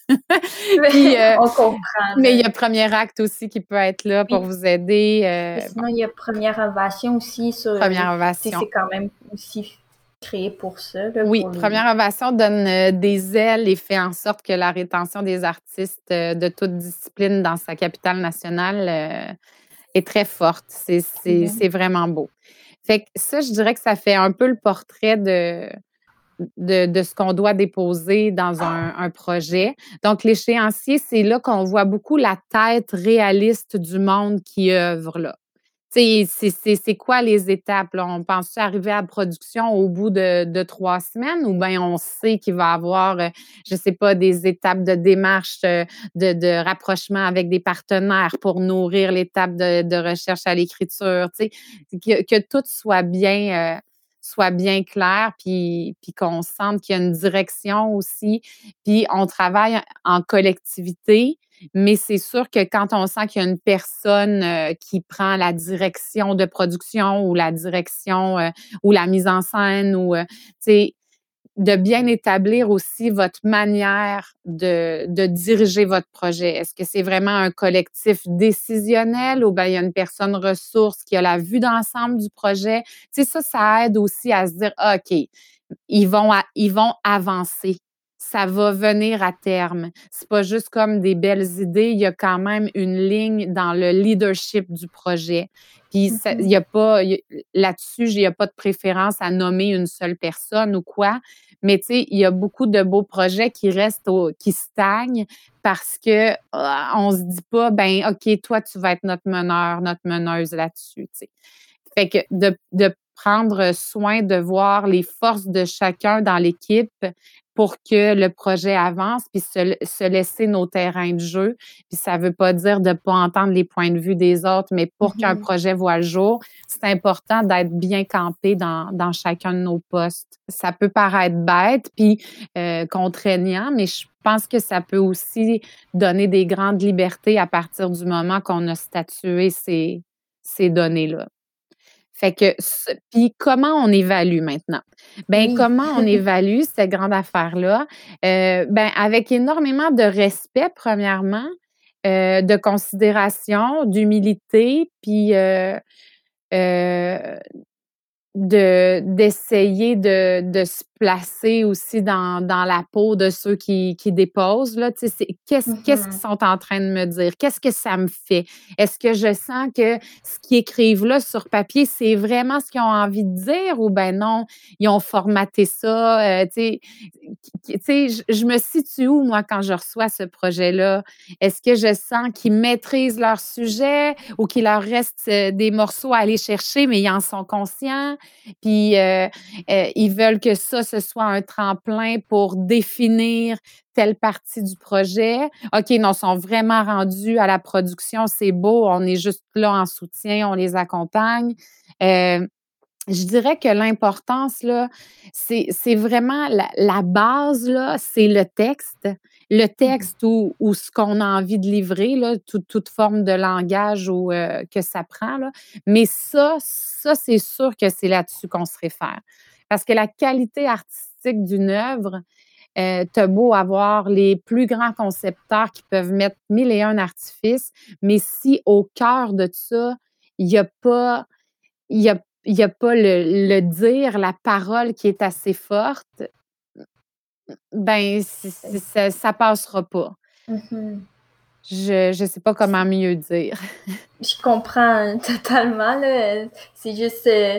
Puis, euh, on comprend. Mais il y a Premier Acte aussi qui peut être là pour oui. vous aider. Euh, sinon, bon. il y a Première Ovation aussi. Sur, Première Ovation. C'est quand même aussi créé pour ça. Là, oui, pour les... Première Ovation donne euh, des ailes et fait en sorte que la rétention des artistes euh, de toute discipline dans sa capitale nationale euh, est très forte. C'est, c'est, mmh. c'est vraiment beau. Fait que ça, je dirais que ça fait un peu le portrait de, de, de ce qu'on doit déposer dans un, un projet. Donc, l'échéancier, c'est là qu'on voit beaucoup la tête réaliste du monde qui œuvre là. C'est, c'est, c'est quoi les étapes? Là? On pense-tu arriver à la production au bout de, de trois semaines ou bien on sait qu'il va y avoir, je ne sais pas, des étapes de démarche, de, de rapprochement avec des partenaires pour nourrir l'étape de, de recherche à l'écriture, que, que tout soit bien, euh, soit bien clair, puis, puis qu'on sente qu'il y a une direction aussi. Puis on travaille en collectivité. Mais c'est sûr que quand on sent qu'il y a une personne euh, qui prend la direction de production ou la direction euh, ou la mise en scène ou, euh, tu sais, de bien établir aussi votre manière de, de diriger votre projet. Est-ce que c'est vraiment un collectif décisionnel ou bien il y a une personne ressource qui a la vue d'ensemble du projet? Tu sais, ça, ça aide aussi à se dire, ah, OK, ils vont, à, ils vont avancer. Ça va venir à terme. C'est pas juste comme des belles idées, il y a quand même une ligne dans le leadership du projet. Puis ça, il y a pas il y a, là-dessus, il n'y a pas de préférence à nommer une seule personne ou quoi, mais tu sais, il y a beaucoup de beaux projets qui restent au, qui stagnent parce que euh, on se dit pas ben OK, toi tu vas être notre meneur, notre meneuse là-dessus, tu sais. Fait que de, de prendre soin de voir les forces de chacun dans l'équipe pour que le projet avance, puis se, se laisser nos terrains de jeu. Puis ça veut pas dire de pas entendre les points de vue des autres, mais pour qu'un Mhm. projet voit le jour, c'est important d'être bien campé dans, dans chacun de nos postes. Ça peut paraître bête puis euh, contraignant, mais je pense que ça peut aussi donner des grandes libertés à partir du moment qu'on a statué ces, ces données-là. Fait que, ce- puis comment on évalue maintenant? Ben, Oui. comment on évalue cette grande affaire-là? Euh, ben, avec énormément de respect, premièrement, euh, de considération, d'humilité, puis euh, euh, de d'essayer de de se placer aussi dans dans la peau de ceux qui qui déposent là, tu sais, c'est qu'est-ce qu'est-ce qu'ils Mhm. sont en train de me dire? Qu'est-ce que ça me fait? Est-ce que je sens que ce qu'ils écrivent là sur papier, c'est vraiment ce qu'ils ont envie de dire ou ben non, ils ont formaté ça, heu, tu sais, tu sais, je je me situe où moi quand je reçois ce projet-là? Est-ce que je sens qu'ils maîtrisent leur sujet ou qu'il leur reste, heu, des morceaux à aller chercher, mais ils en sont conscients? Puis euh, euh, ils veulent que ça, ce soit un tremplin pour définir telle partie du projet. OK, non, ils sont vraiment rendus à la production, c'est beau, on est juste là en soutien, on les accompagne. Euh, je dirais que l'importance, là, c'est, c'est vraiment la, la base, là, c'est le texte. Le Mhm. texte ou, ou ce qu'on a envie de livrer, là, tout- toute forme de langage ou, euh, que ça prend. Là. Mais ça, ça, c'est sûr que c'est là-dessus qu'on se réfère. Parce que la qualité artistique d'une œuvre, euh, t'as beau avoir les plus grands concepteurs qui peuvent mettre mille et un artifices, mais si au cœur de ça, il n'y a pas il y a il y a pas le le dire, la parole qui est assez forte, ben c c ça ça passera pas. Mhm. Je je sais pas comment mieux dire. Je comprends totalement, là. C'est juste euh,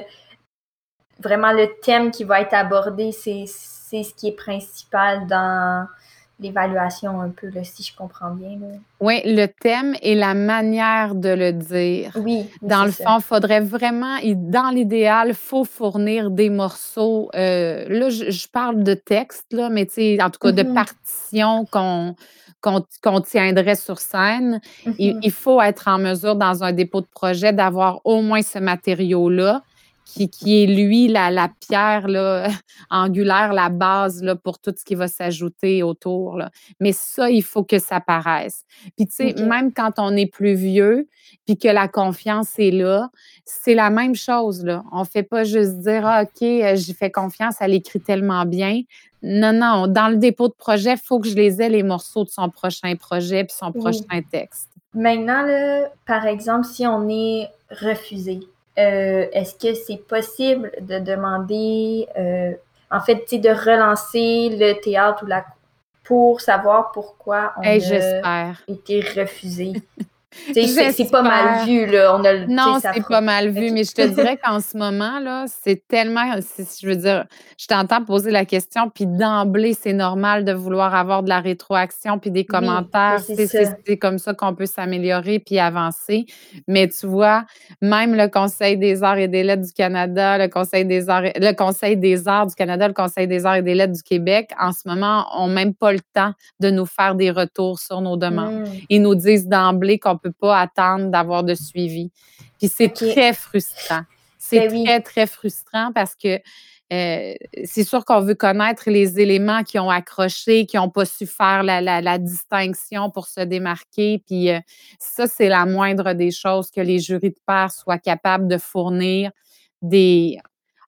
vraiment le thème qui va être abordé, c'est, c'est ce qui est principal dans l'évaluation un peu, là, si je comprends bien, là. Oui, le thème et la manière de le dire. Oui, oui, Dans c'est le ça. fond, faudrait vraiment i dans l'idéal, faut fournir des morceaux, heu, là, je je parle de texte, là, mais tu sais, en tout cas de Mhm, partitions qu'on qu'on qu'on tiendrait sur scène. Il mhm. il faut être en mesure, dans un dépôt de projet, d'avoir au moins ce matériau-là qui qui est lui la la pierre, là, angulaire, la base, là, pour tout ce qui va s'ajouter autour, là. Mais ça, il faut que ça paraisse. Puis tu sais, OK. même quand on est plus vieux, puis que la confiance est là, c'est la même chose, là. On fait pas juste dire: «Ah OK, heu, j'y fais confiance, elle écrit tellement bien». Non, non, dans le dépôt de projet, il faut que je les ai les morceaux de son prochain projet puis son Oui. prochain texte. Maintenant, là, par exemple, si on est refusé, euh, est-ce que c'est possible de demander, euh, en fait, tu sais, de relancer le théâtre ou la pour savoir pourquoi on Hey, a j'espère. été refusé? Tu sais, c'est, c'est pas mal J'espère. vu, là. On a, le- tu sais, Non, ça c'est fera pas pas. mal vu, OK. mais je te dirais qu'en ce moment, là, c'est tellement, c'est- je veux dire, je t'entends poser la question, puis d'emblée, c'est normal de vouloir avoir de la rétroaction puis des Oui, ben commentaires. c'est C'est c'est- ça. c'est comme ça qu'on peut s'améliorer puis avancer. Mais tu vois, même le Conseil des arts et des lettres du Canada, le Conseil des arts, et- le Conseil des arts du Canada, le Conseil des arts et des lettres du Québec, en ce moment, ont même pas le temps de nous faire des retours sur nos demandes. Hmm, Ils nous disent d'emblée qu'on peut pas attendre d'avoir de suivi. Puis c'est OK. très frustrant. C'est Ben oui. très, très frustrant parce que euh, c'est sûr qu'on veut connaître les éléments qui ont accroché, qui n'ont pas su faire la, la, la distinction pour se démarquer. Puis euh, ça, c'est la moindre des choses que les jurys de pair soient capables de fournir des,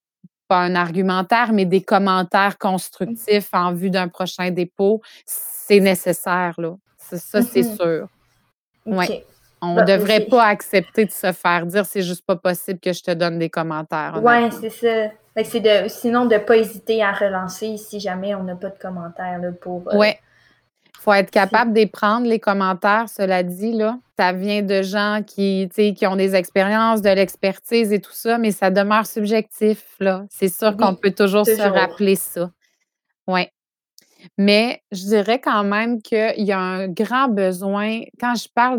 pas un argumentaire, mais des commentaires constructifs en vue d'un prochain dépôt. C'est nécessaire, là. Ça, ça, c'est Mhm. sûr. Oui. OK. On Bon, ben devrait c'est... pas accepter de se faire dire: «C'est juste pas possible que je te donne des commentaires», Ouais, honnêtement. c'est ça. Fait que c'est de, sinon de pas hésiter à relancer si jamais on n'a pas de commentaires là, pour. euh, Ouais, faut être c'est- capable de les prendre, les commentaires, cela dit, là. Ça vient de gens qui, tu sais, qui ont des expériences, de l'expertise et tout ça, mais ça demeure subjectif, là. C'est sûr qu'on Oui, peut toujours se toujours. rappeler ça. Ouais. Mais je dirais quand même qu'il y a un grand besoin quand je parle d'être,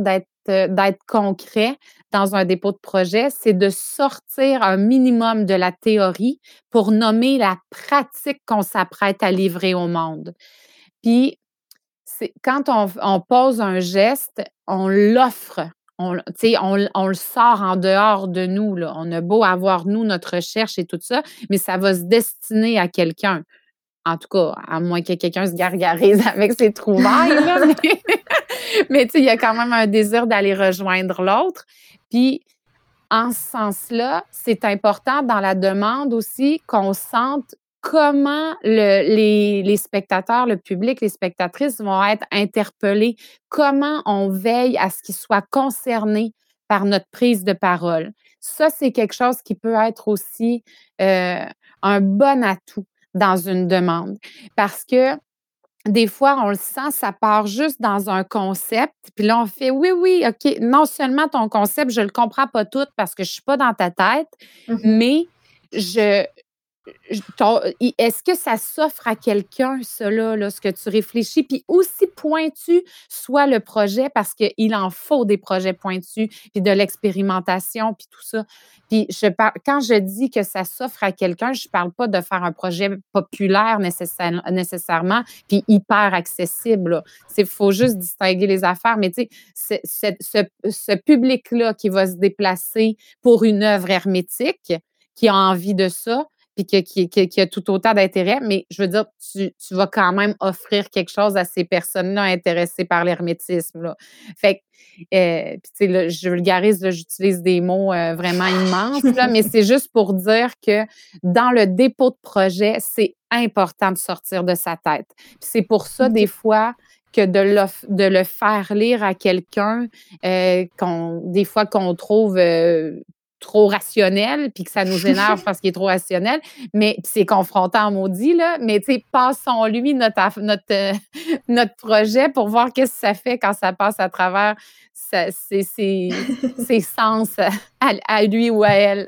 d'être, d'être concret dans un dépôt de projet, c'est de sortir un minimum de la théorie pour nommer la pratique qu'on s'apprête à livrer au monde. Puis, c'est quand on, on pose un geste, on l'offre. On, on, on le sort en dehors de nous. Là. On a beau avoir, nous, notre recherche et tout ça, mais ça va se destiner à quelqu'un. En tout cas, à moins que quelqu'un se gargarise avec ses trouvailles. Là, mais mais il y a quand même un désir d'aller rejoindre l'autre. Puis, en ce sens-là, c'est important dans la demande aussi qu'on sente comment le, les, les spectateurs, le public, les spectatrices vont être interpellés, comment on veille à ce qu'ils soient concernés par notre prise de parole. Ça, c'est quelque chose qui peut être aussi euh, un bon atout dans une demande. Parce que des fois, on le sent, ça part juste dans un concept, puis là, on fait oui, oui, OK, non seulement ton concept, je le comprends pas tout parce que je suis pas dans ta tête, Mhm. mais je, je- ton- i- est-ce que ça s'offre à quelqu'un, cela, là, ce que tu réfléchis, puis aussi pointu soit le projet, parce qu'il en faut des projets pointus, puis de l'expérimentation, puis tout ça. Puis je par- quand je dis que ça s'offre à quelqu'un, je parle pas de faire un projet populaire nécessaire- nécessairement, puis hyper accessible. Il faut juste distinguer les affaires, mais tu sais, c'est- c'est- ce, ce public-là qui va se déplacer pour une œuvre hermétique, qui a envie de ça, puis que- qui, qui- qui a tout autant d'intérêt, mais je veux dire, tu, tu vas quand même offrir quelque chose à ces personnes-là intéressées par l'hermétisme. Là. Fait que, euh, puis tu sais, là, je vulgarise, là, j'utilise des mots euh, vraiment immenses, là, mais c'est juste pour dire que dans le dépôt de projet, c'est important de sortir de sa tête. Puis c'est pour ça, Ok. des fois, que de le, de le faire lire à quelqu'un, euh, qu'on, des fois qu'on trouve euh, trop rationnel, puis que ça nous énerve parce qu'il est trop rationnel, mais puis c'est confrontant en maudit, là, mais tu sais, passons-lui notre, aff- notre, euh, notre projet pour voir qu'est-ce que ça fait quand ça passe à travers sa- ses, ses- ses sens à, à lui ou à elle.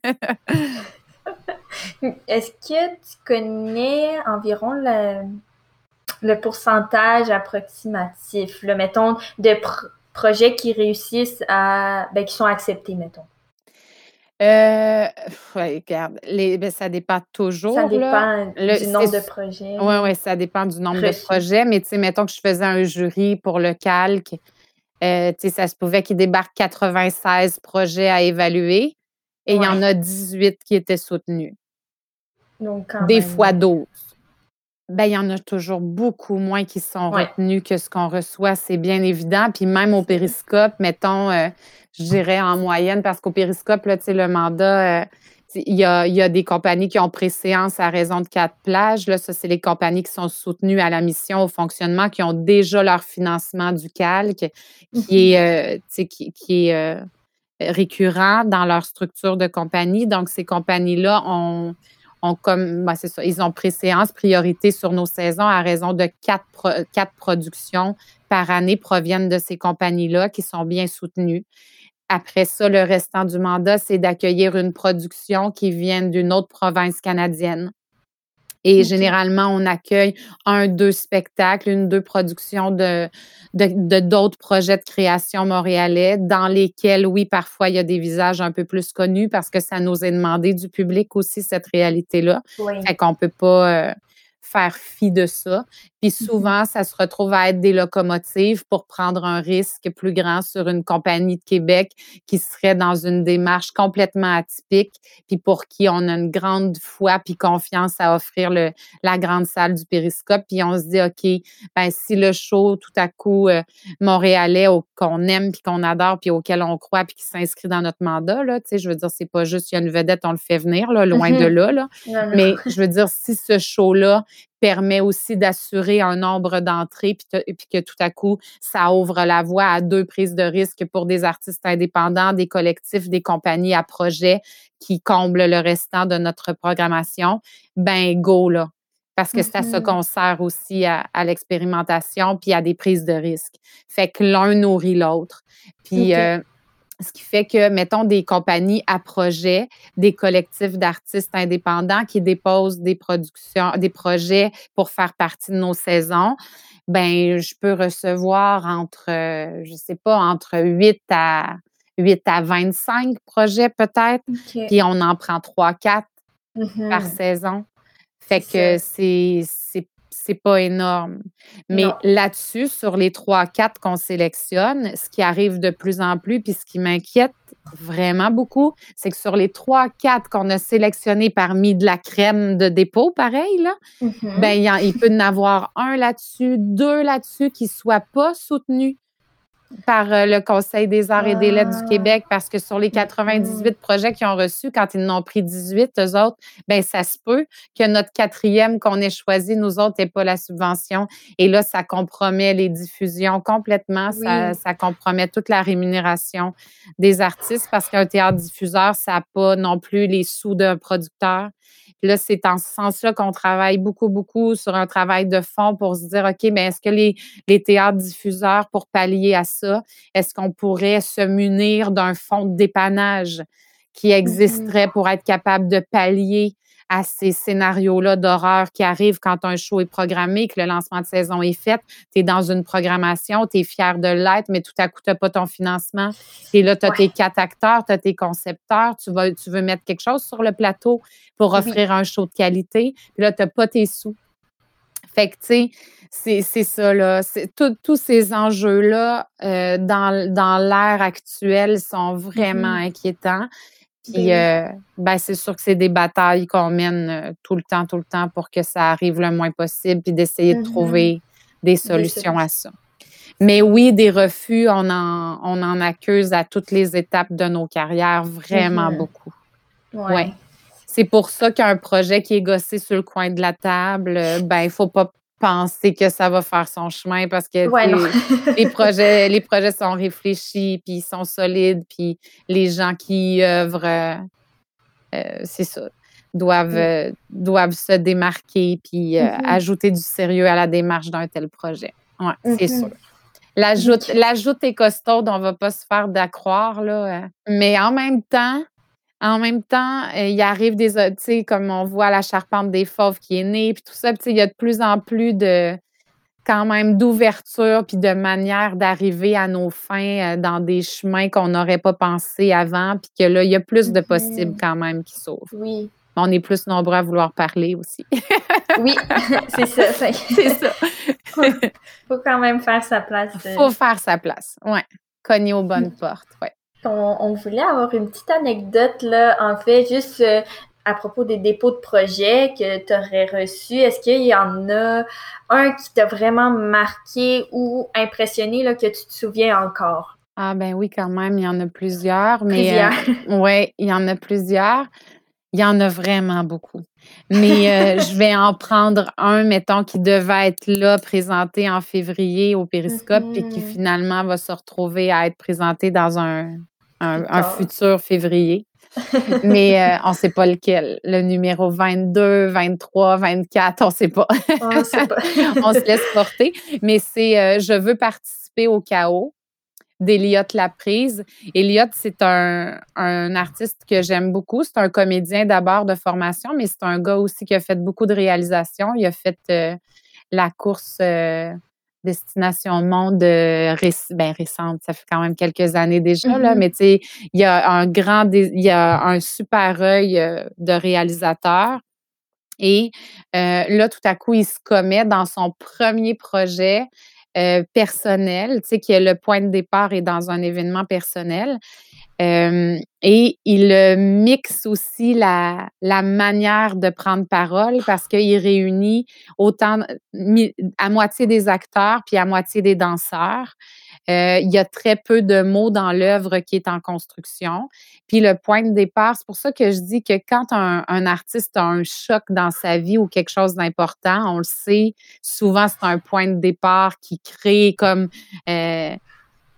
Est-ce que tu connais environ le, le pourcentage approximatif, là, mettons, de pro- projets qui réussissent à, ben, qui sont acceptés, mettons? Euh, ouais, regarde, les, ben, ça dépend toujours. Ça Là. dépend Le, du nombre de c'est- projets ouais, ouais, ça dépend du nombre de reçus. projets, mais tu sais, mettons que je faisais un jury pour le calque, euh, tu sais, ça se pouvait qu'il débarque quatre-vingt-seize projets à évaluer et il y en Ouais. a dix-huit qui étaient soutenus, Donc, quand des même. fois douze. Ben, il y en a toujours beaucoup moins qui sont Ouais. retenus que ce qu'on reçoit, c'est bien évident. Puis même au périscope, mettons, euh, je dirais en moyenne, parce qu'au périscope, là, tu sais, le mandat, euh, tu sais, il y a, il y a des compagnies qui ont préséance à raison de quatre plages. Là, ça, c'est les compagnies qui sont soutenues à la mission, au fonctionnement, qui ont déjà leur financement du calque, qui est, euh, tu sais, qui, qui est euh, récurrent dans leur structure de compagnie. Donc, ces compagnies-là ont ont comme, ben c'est ça, ils ont préséance, priorité sur nos saisons à raison de quatre, pro, quatre productions par année proviennent de ces compagnies-là qui sont bien soutenues. Après ça, le restant du mandat, c'est d'accueillir une production qui vient d'une autre province canadienne. Et Ok. généralement, on accueille un, deux spectacles, une, deux productions de, de, de d'autres projets de création montréalais dans lesquels, oui, parfois, il y a des visages un peu plus connus parce que ça nous est demandé du public aussi, cette réalité-là. Oui. Fait qu'on peut pas euh, faire fi de ça. Puis souvent, ça se retrouve à être des locomotives pour prendre un risque plus grand sur une compagnie de Québec qui serait dans une démarche complètement atypique, puis pour qui on a une grande foi puis confiance à offrir le, la grande salle du périscope. Puis on se dit, OK, ben si le show, tout à coup, euh, montréalais au, qu'on aime puis qu'on adore puis auquel on croit puis qui s'inscrit dans notre mandat, là, tu sais, je veux dire, c'est pas juste, il y a une vedette, on le fait venir, là, loin Mhm. de là, là. Non, non. Mais je veux dire, si ce show-là permet aussi d'assurer un nombre d'entrées, puis, te- puis que tout à coup, ça ouvre la voie à deux prises de risque pour des artistes indépendants, des collectifs, des compagnies à projet qui comblent le restant de notre programmation, ben go, là. Parce que c'est à ça Mhm. qu'on sert aussi à, à l'expérimentation puis à des prises de risque. Fait que l'un nourrit l'autre. Puis Ok. euh, Ce qui fait que, mettons, des compagnies à projet, des collectifs d'artistes indépendants qui déposent des productions, des projets pour faire partie de nos saisons, ben je peux recevoir entre, euh, je sais pas, entre huit à huit à vingt-cinq projets peut-être, OK. puis on en prend trois quatre par Mhm. saison. C'est Fait que ça. c'est c'est c'est pas énorme. Mais Non. là-dessus, sur les trois quatre qu'on sélectionne, ce qui arrive de plus en plus, puis ce qui m'inquiète vraiment beaucoup, c'est que sur les trois quatre qu'on a sélectionnés parmi de la crème de dépôt, pareil, là, ben Mhm. il y en- il peut y en avoir un là-dessus, deux là-dessus qui ne soient pas soutenus par euh, le Conseil des arts et des lettres du Ah. Québec, parce que sur les Mhm. quatre-vingt-dix-huit projets qu'ils ont reçus, quand ils en ont pris dix-huit, eux autres, ben ça se peut que notre quatrième qu'on ait choisi, nous autres, n'ait pas la subvention. Et là, ça compromet les diffusions complètement. Ça, Oui. ça compromet toute la rémunération des artistes parce qu'un théâtre diffuseur, ça n'a pas non plus les sous d'un producteur. Puis là, c'est en ce sens-là qu'on travaille beaucoup, beaucoup sur un travail de fond pour se dire, OK, mais est-ce que les, les théâtres diffuseurs, pour pallier à ça, est-ce qu'on pourrait se munir d'un fonds de dépannage qui Mhm. existerait pour être capable de pallier à ces scénarios-là d'horreur qui arrivent quand un show est programmé, que le lancement de saison est fait, tu es dans une programmation, tu es fier de l'être, mais tout à coup, tu n'as pas ton financement. Et là, tu as tes Ouais. quatre acteurs, tu as tes concepteurs, tu, vas, tu veux mettre quelque chose sur le plateau pour Oui. offrir un show de qualité, puis là, tu n'as pas tes sous. Fait que, tu sais, c'est, c'est ça, là. C'est, tout- tous ces enjeux-là, euh, dans, dans l'ère actuelle, sont vraiment Mhm. inquiétants. Ben Puis, oui. euh, ben, c'est sûr que c'est des batailles qu'on mène euh, tout le temps, tout le temps pour que ça arrive le moins possible, puis d'essayer de Mhm. trouver des Des solutions à solutions. ça. Mais oui, des refus, on en, on en accuse à toutes les étapes de nos carrières, vraiment Mhm. beaucoup. Ouais. Ouais. C'est pour ça qu'un projet qui est gossé sur le coin de la table, euh, ben, il faut pas penser que ça va faire son chemin parce que, tu Ouais, non. sais, les projets, les projets sont réfléchis, puis ils sont solides, puis les gens qui y œuvrent, euh, euh, c'est ça, doivent, Mm. euh, doivent se démarquer puis euh, Mhm. ajouter du sérieux à la démarche d'un tel projet. Ouais, c'est sûr. Mhm. L'ajout, OK. l'ajout est costaude, on va pas se faire d'accroire, là. euh. Mais en même temps, en même temps, euh, il arrive des, tu sais, comme on voit la charpente des fauves qui est née, puis tout ça, puis tu sais, il y a de plus en plus de, quand même, d'ouverture puis de manière d'arriver à nos fins euh, dans des chemins qu'on n'aurait pas pensé avant, puis que là, il y a plus de possibles Mhm. quand même qui s'ouvrent. Oui. On est plus nombreux à vouloir parler aussi. Oui, c'est ça. Fait C'est que ça. faut, faut quand même faire sa place. euh. Faut faire sa place. Ouais. Cogner aux bonnes portes. Ouais. On, on voulait avoir une petite anecdote, là, en fait, juste euh, à propos des dépôts de projets que tu aurais reçus. Est-ce qu'il y en a un qui t'a vraiment marqué ou impressionné, là, que tu te souviens encore? Ah ben oui, quand même, il y en a plusieurs, mais Plusieurs. euh, ouais, il y en a plusieurs. Il y en a vraiment beaucoup. Mais euh, je vais en prendre un, mettons, qui devait être là, présenté en février au Périscope, puis qui Mhm. finalement va se retrouver à être présenté dans un, un, Plus un tard. futur février. Mais euh, on ne sait pas lequel. Le numéro vingt-deux, vingt-trois, vingt-quatre, on ne sait pas. On sait pas. On se laisse porter. Mais c'est euh, Je veux participer au chaos d'Eliott Laprise. Eliott, c'est un, un artiste que j'aime beaucoup. C'est un comédien d'abord de formation, mais c'est un gars aussi qui a fait beaucoup de réalisations. Il a fait euh, la course euh, Destination Monde euh, réc- ben, récente, ça fait quand même quelques années déjà, là, Mhm. mais tu sais, il y a un grand, dé- il y a un super œil euh, de réalisateur. Et euh, là, tout à coup, il se commet dans son premier projet euh, personnel, tu sais, que le point de départ est dans un événement personnel. Euh, et il euh, mixe aussi la, la manière de prendre parole parce qu'il réunit autant mi- à moitié des acteurs puis à moitié des danseurs. Euh, il y a très peu de mots dans l'œuvre qui est en construction. Puis le point de départ, c'est pour ça que je dis que quand un, un artiste a un choc dans sa vie ou quelque chose d'important, on le sait, souvent c'est un point de départ qui crée comme euh,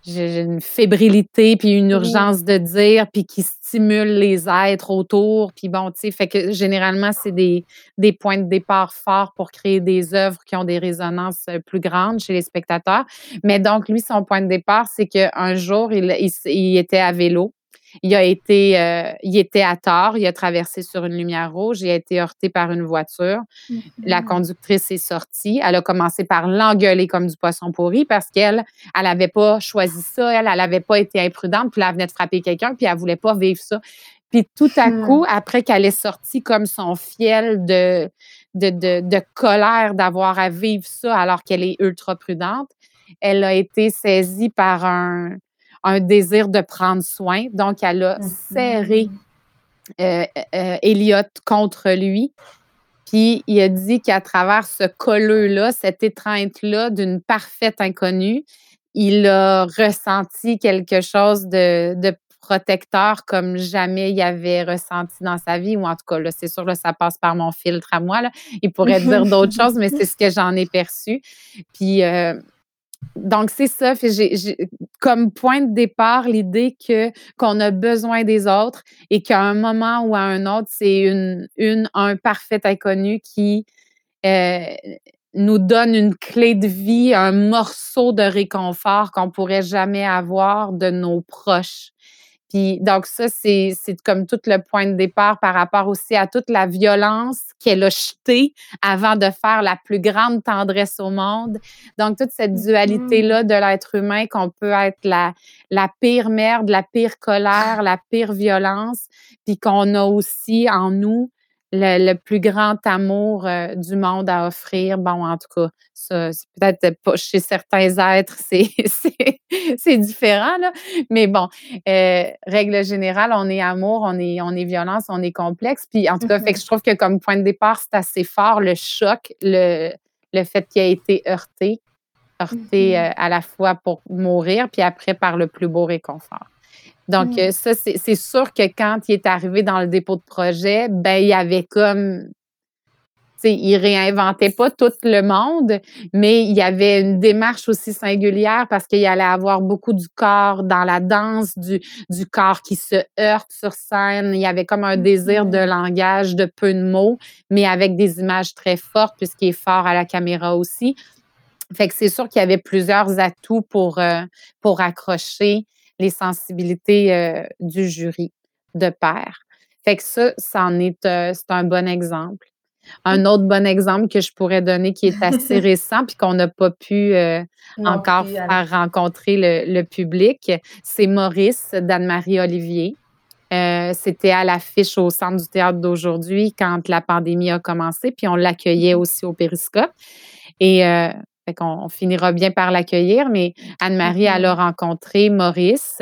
j'ai j'ai une fébrilité, puis une Oui. urgence de dire, puis qui stimule les êtres autour. Puis bon, tu sais, fait que généralement, c'est des, des points de départ forts pour créer des œuvres qui ont des résonances euh, plus grandes chez les spectateurs. Mais donc, lui, son point de départ, c'est qu'un jour, il, il, il était à vélo. Il a été, euh, il était à tort, il a traversé sur une lumière rouge, il a été heurté par une voiture. La Mhm. conductrice est sortie. Elle a commencé par l'engueuler comme du poisson pourri parce qu'elle, elle n'avait pas choisi ça. Elle, elle n'avait pas été imprudente. Puis là, elle venait de frapper quelqu'un, puis elle ne voulait pas vivre ça. Puis tout à coup, après qu'elle est sortie comme son fiel de, de, de, de colère d'avoir à vivre ça alors qu'elle est ultra prudente, elle a été saisie par un, un désir de prendre soin. Donc, elle a serré euh, euh, Elliot contre lui. Puis il a dit qu'à travers ce colleux-là, cette étreinte-là d'une parfaite inconnue, il a ressenti quelque chose de, de protecteur comme jamais il avait ressenti dans sa vie, ou en tout cas, là, c'est sûr, là, ça passe par mon filtre à moi. Là. Il pourrait dire d'autres choses, mais c'est ce que j'en ai perçu. Puis euh, donc, c'est ça. Fait, j'ai, j'ai, comme point de départ, l'idée que, qu'on a besoin des autres et qu'à un moment ou à un autre, c'est une, une un parfait inconnu qui euh, nous donne une clé de vie, un morceau de réconfort qu'on pourrait jamais avoir de nos proches. Puis donc ça, c'est, c'est comme tout le point de départ par rapport aussi à toute la violence qu'elle a jetée avant de faire la plus grande tendresse au monde. Donc toute cette dualité-là de l'être humain, qu'on peut être la, la pire merde, la pire colère, la pire violence, puis qu'on a aussi en nous le, le plus grand amour euh, du monde à offrir. Bon, en tout cas, ça, c'est peut-être pas chez certains êtres, c'est, c'est, c'est différent, là. Mais bon, euh, règle générale, on est amour, on est, on est violence, on est complexe. Puis en tout cas, fait que je trouve que comme point de départ, c'est assez fort le choc, le, le fait qu'il a été heurté, heurté euh, à la fois pour mourir, puis après par le plus beau réconfort. Donc, Mm. euh, ça, c'est, c'est sûr que quand il est arrivé dans le dépôt de projet, ben il y avait comme, tu sais, il réinventait pas tout le monde, mais il y avait une démarche aussi singulière parce qu'il allait avoir beaucoup du corps dans la danse, du, du corps qui se heurte sur scène. Il y avait comme un désir de langage, de peu de mots, mais avec des images très fortes puisqu'il est fort à la caméra aussi. Fait que c'est sûr qu'il y avait plusieurs atouts pour, euh, pour accrocher les sensibilités euh, du jury de pair. Fait que ça, c'en est, euh, c'est un bon exemple. Un autre bon exemple que je pourrais donner qui est assez récent puis qu'on n'a pas pu euh, encore plus, faire alors. rencontrer le, le public, c'est Maurice d'Anne-Marie Olivier. Euh, c'était à l'affiche au Centre du théâtre d'aujourd'hui quand la pandémie a commencé, puis on l'accueillait aussi au Périscope. Et euh, fait qu'on on finira bien par l'accueillir, mais Anne-Marie, elle a rencontré Maurice,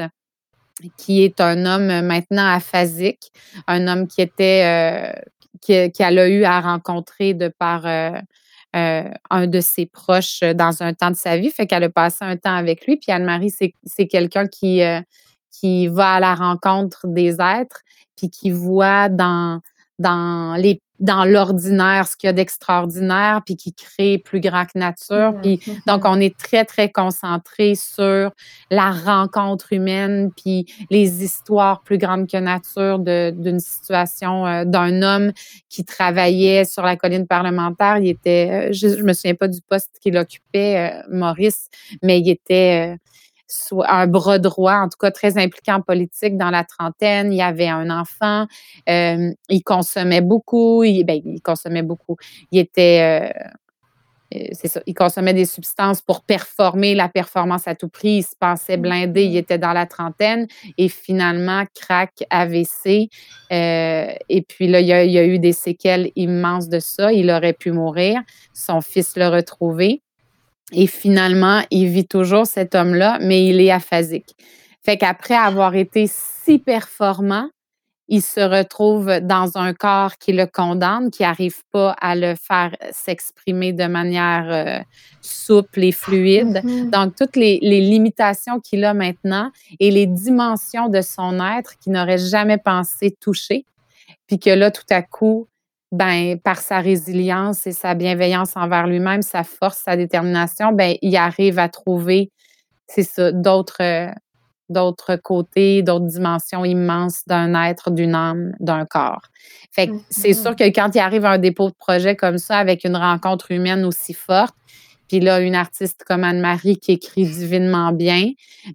qui est un homme maintenant aphasique, un homme qui était, euh, qui- qu'elle a eu à rencontrer de par euh, euh, un de ses proches dans un temps de sa vie. Fait qu'elle a passé un temps avec lui. Puis Anne-Marie, c'est, c'est quelqu'un qui, euh, qui va à la rencontre des êtres, puis qui voit dans, dans, les, dans l'ordinaire ce qu'il y a d'extraordinaire, puis qui crée plus grand que nature. Puis, donc, on est très, très concentré sur la rencontre humaine, puis les histoires plus grandes que nature de, d'une situation euh, d'un homme qui travaillait sur la colline parlementaire. Il était, euh, je, je me souviens pas du poste qu'il occupait, euh, Maurice, mais il était euh, soit un bras droit, en tout cas très impliqué en politique dans la trentaine. Il avait un enfant, euh, il consommait beaucoup, il, ben, il consommait beaucoup. Il était euh, euh, c'est ça, il consommait des substances pour performer, la performance à tout prix. Il se pensait blindé, il était dans la trentaine et finalement, crack, A V C. Euh, et puis là, il y, a, il y a eu des séquelles immenses de ça. Il aurait pu mourir. Son fils l'a retrouvé. Et finalement, il vit toujours cet homme-là, mais il est aphasique. Fait qu'après avoir été si performant, il se retrouve dans un corps qui le condamne, qui n'arrive pas à le faire s'exprimer de manière euh, souple et fluide. Donc, toutes les, les limitations qu'il a maintenant et les dimensions de son être qu'il n'aurait jamais pensé toucher, puis que là, tout à coup, ben, par sa résilience et sa bienveillance envers lui-même, sa force, sa détermination, ben, il arrive à trouver c'est ça, d'autres, euh, d'autres côtés, d'autres dimensions immenses d'un être, d'une âme, d'un corps. Fait que c'est sûr Mhm. que quand il arrive un dépôt de projet comme ça, avec une rencontre humaine aussi forte, puis là, une artiste comme Anne-Marie qui écrit divinement bien,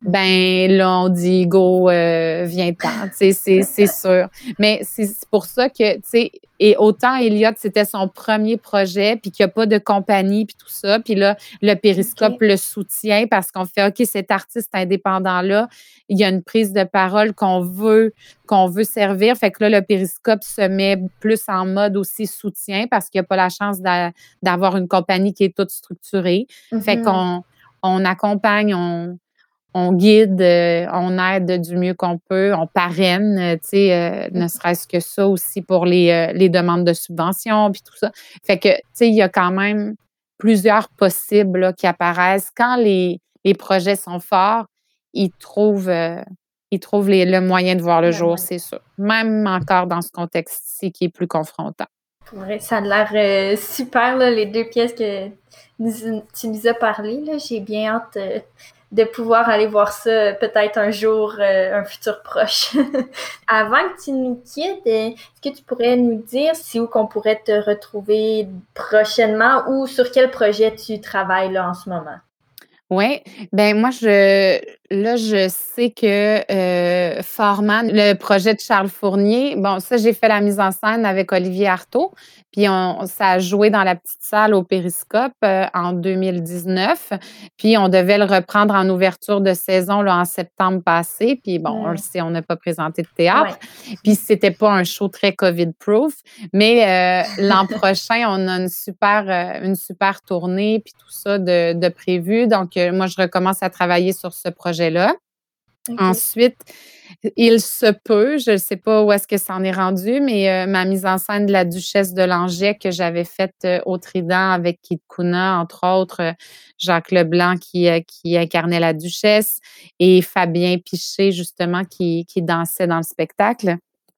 ben là, on dit go, euh, viens-t'en, tu sais, c'est, c'est sûr. Mais c'est c'est pour ça que, tu sais, et autant Elliot, c'était son premier projet, puis qu'il n'y a pas de compagnie, puis tout ça, puis là, le Périscope OK. le soutient parce qu'on fait, OK, cet artiste indépendant-là, il y a une prise de parole qu'on veut qu'on veut servir. Fait que là, le Périscope se met plus en mode aussi soutien parce qu'il n'y a pas la chance d'a- d'avoir une compagnie qui est toute structurée. Fait Mhm. qu'on on accompagne, on, on guide, euh, on aide du mieux qu'on peut, on parraine, euh, tu sais, euh, ne serait-ce que ça aussi pour les, euh, les demandes de subventions puis tout ça. Fait que, tu sais, il y a quand même plusieurs possibles là, qui apparaissent. Quand les, les projets sont forts, ils trouvent, euh, ils trouvent les- le moyen de voir le La jour, moyenne. c'est sûr. Même encore dans ce contexte-ci qui est plus confrontant. Pour vrai, ça a l'air euh, super, là, les deux pièces que nous- tu nous as parlé. Là. J'ai bien hâte euh, de pouvoir aller voir ça euh, peut-être un jour, euh, un futur proche. Avant que tu nous quittes, euh, est-ce que tu pourrais nous dire si où qu'on pourrait te retrouver prochainement ou sur quel projet tu travailles là en ce moment? Oui, ben moi je là je sais que euh, Farman, le projet de Charles Fournier, bon ça j'ai fait la mise en scène avec Olivier Artaud, puis on ça a joué dans la petite salle au Périscope euh, en deux mille dix-neuf, puis on devait le reprendre en ouverture de saison là en septembre passé, puis bon on le Hmm. sait on n'a pas présenté de théâtre, Ouais. puis c'était pas un show très Covid-proof, mais euh, l'an prochain on a une super euh, une super tournée puis tout ça de, de prévu, donc euh, moi, je recommence à travailler sur ce projet-là. OK. Ensuite, il se peut, je ne sais pas où est-ce que ça en est rendu, mais euh, ma mise en scène de la Duchesse de Langeais que j'avais faite euh, au Trident avec Kit Kuna, entre autres, euh, Jacques Leblanc qui, euh, qui incarnait la Duchesse et Fabien Piché, justement, qui, qui dansait dans le spectacle.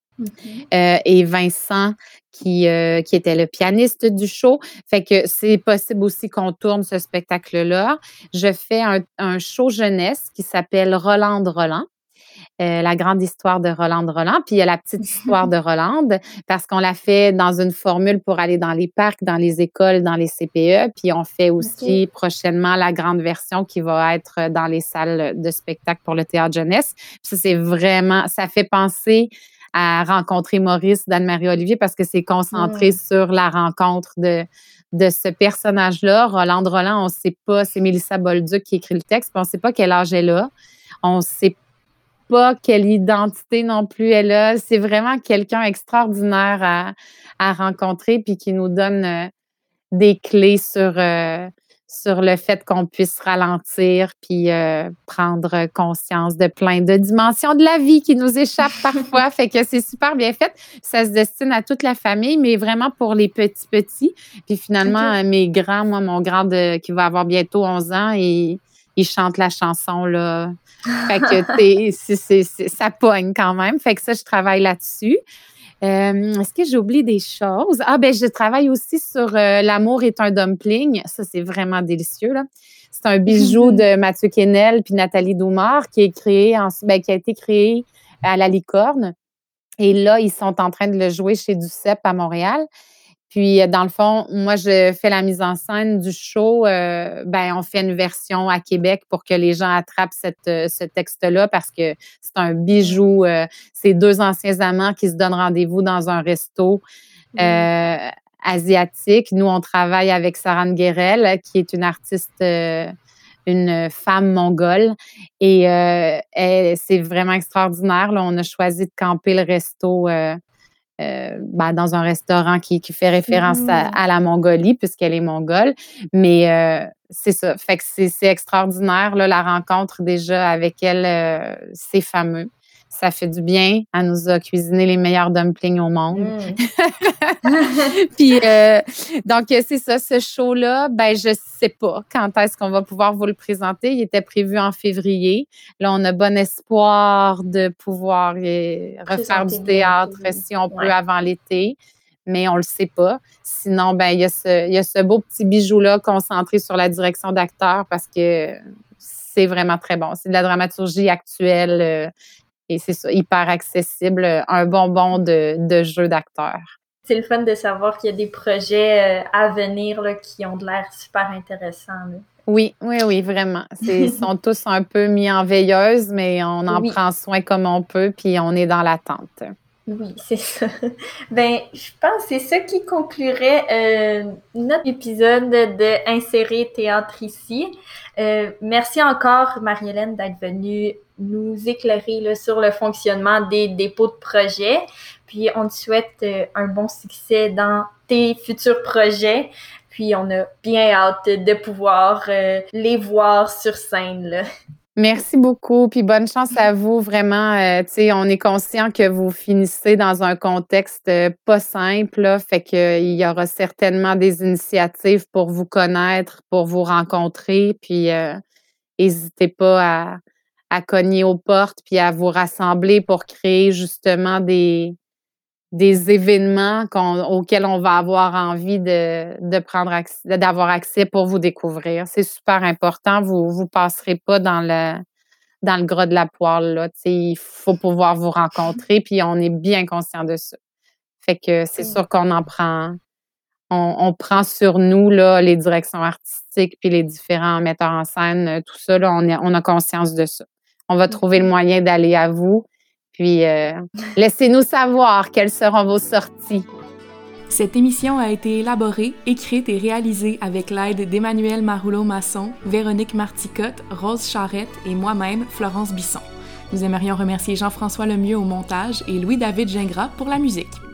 OK. Euh, et Vincent qui, euh, qui était le pianiste du show. Fait que c'est possible aussi qu'on tourne ce spectacle-là. Je fais un, un show jeunesse qui s'appelle Rolande Roland. Euh, la grande histoire de Rolande Roland, puis il y a la petite histoire de Rolande, parce qu'on l'a fait dans une formule pour aller dans les parcs, dans les écoles, dans les C P E, puis on fait OK. aussi prochainement la grande version qui va être dans les salles de spectacle pour le théâtre jeunesse. Puis ça, c'est vraiment, ça fait penser à rencontrer Maurice d'Anne-Marie Olivier parce que c'est concentré Hmm. sur la rencontre de, de ce personnage-là. Rolande Roland, on ne sait pas, c'est Mélissa Bolduc qui écrit le texte, puis on ne sait pas quel âge elle a. On ne sait pas quelle identité non plus elle a. C'est vraiment quelqu'un extraordinaire à, à rencontrer puis qui nous donne euh, des clés sur, euh, sur le fait qu'on puisse ralentir puis euh, prendre conscience de plein de dimensions de la vie qui nous échappent parfois. Fait que c'est super bien fait. Ça se destine à toute la famille, mais vraiment pour les petits-petits. Puis finalement, OK. mes grands, moi, mon grand de- qui va avoir bientôt onze ans, il, il chante la chanson, là. Fait que, t'es, c'est, c'est, c'est- ça pogne quand même. Fait que ça, je travaille là-dessus. Euh, est-ce que j'ai oublié des choses? Ah, ben, je travaille aussi sur euh, L'amour est un dumpling. Ça, c'est vraiment délicieux, là. C'est un bijou de Mathieu Quesnel puis Nathalie Doumard qui est créé en, ben, qui a été créé à la Licorne. Et là, ils sont en train de le jouer chez Duceppe à Montréal. Puis, euh, dans le fond, moi, je fais la mise en scène du show. Euh, ben, on fait une version à Québec pour que les gens attrapent cette, euh, ce texte-là parce que c'est un bijou. Euh, c'est deux anciens amants qui se donnent rendez-vous dans un resto Mm. euh, asiatique. Nous, on travaille avec Saran Guerel, qui est une artiste, euh, une femme mongole. Et euh, elle- c'est vraiment extraordinaire. Là, on a choisi de camper le resto. Euh, euh, ben, dans un restaurant qui, qui fait référence à, Mhm. à la Mongolie, puisqu'elle est mongole. Mais euh, c'est ça. Fait que c'est, c'est extraordinaire, là, la rencontre déjà avec elle, euh, c'est fameux. Ça fait du bien. Elle nous a cuisiné les meilleurs dumplings au monde. Mm. Puis, euh, donc, c'est ça, ce show-là, ben, je sais pas quand est-ce qu'on va pouvoir vous le présenter. Il était prévu en février. Là, on a bon espoir de pouvoir euh, refaire Présenter du bientôt. théâtre si on peut Ouais. avant l'été, mais on le sait pas. Sinon, ben, il y a ce, il y a ce beau petit bijou-là concentré sur la direction d'acteur parce que c'est vraiment très bon. C'est de la dramaturgie actuelle euh, et c'est ça, hyper accessible, un bonbon de, de jeu d'acteurs. C'est le fun de savoir qu'il y a des projets euh, à venir là, qui ont de l'air super intéressants. Là. Oui, oui, oui, vraiment. Ils sont tous un peu mis en veilleuse, mais on en oui. prend soin comme on peut, puis on est dans l'attente. Oui, c'est ça. Ben, je pense que c'est ça qui conclurait euh, notre épisode de Insérer théâtre ici. Euh, merci encore, Marie-Hélène, d'être venue nous éclairer là, sur le fonctionnement des dépôts de projets. Puis, on te souhaite euh, un bon succès dans tes futurs projets. Puis, on a bien hâte de pouvoir euh, les voir sur scène, là. Merci beaucoup, puis bonne chance à vous. Vraiment, euh, tu sais, on est conscient que vous finissez dans un contexte euh, pas simple, là, fait qu'il euh, y aura certainement des initiatives pour vous connaître, pour vous rencontrer, puis euh, n'hésitez pas à, à cogner aux portes, puis à vous rassembler pour créer justement des, des événements qu'on, auxquels on va avoir envie de, de prendre accès, d'avoir accès pour vous découvrir. C'est super important. Vous vous passerez pas dans le dans le gras de la poêle, là. T'sais, il faut pouvoir vous rencontrer, puis on est bien conscient de ça. Fait que c'est sûr qu'on en prend, on, on prend sur nous là, les directions artistiques, puis les différents metteurs en scène, tout ça, là, on, est, on a conscience de ça. On va trouver le moyen d'aller à vous. Puis, euh, laissez-nous savoir quelles seront vos sorties. Cette émission a été élaborée, écrite et réalisée avec l'aide d'Emmanuel Marouleau-Masson, Véronique Marticotte, Rose Charette et moi-même, Florence Bisson. Nous aimerions remercier Jean-François Lemieux au montage et Louis-David Gingras pour la musique.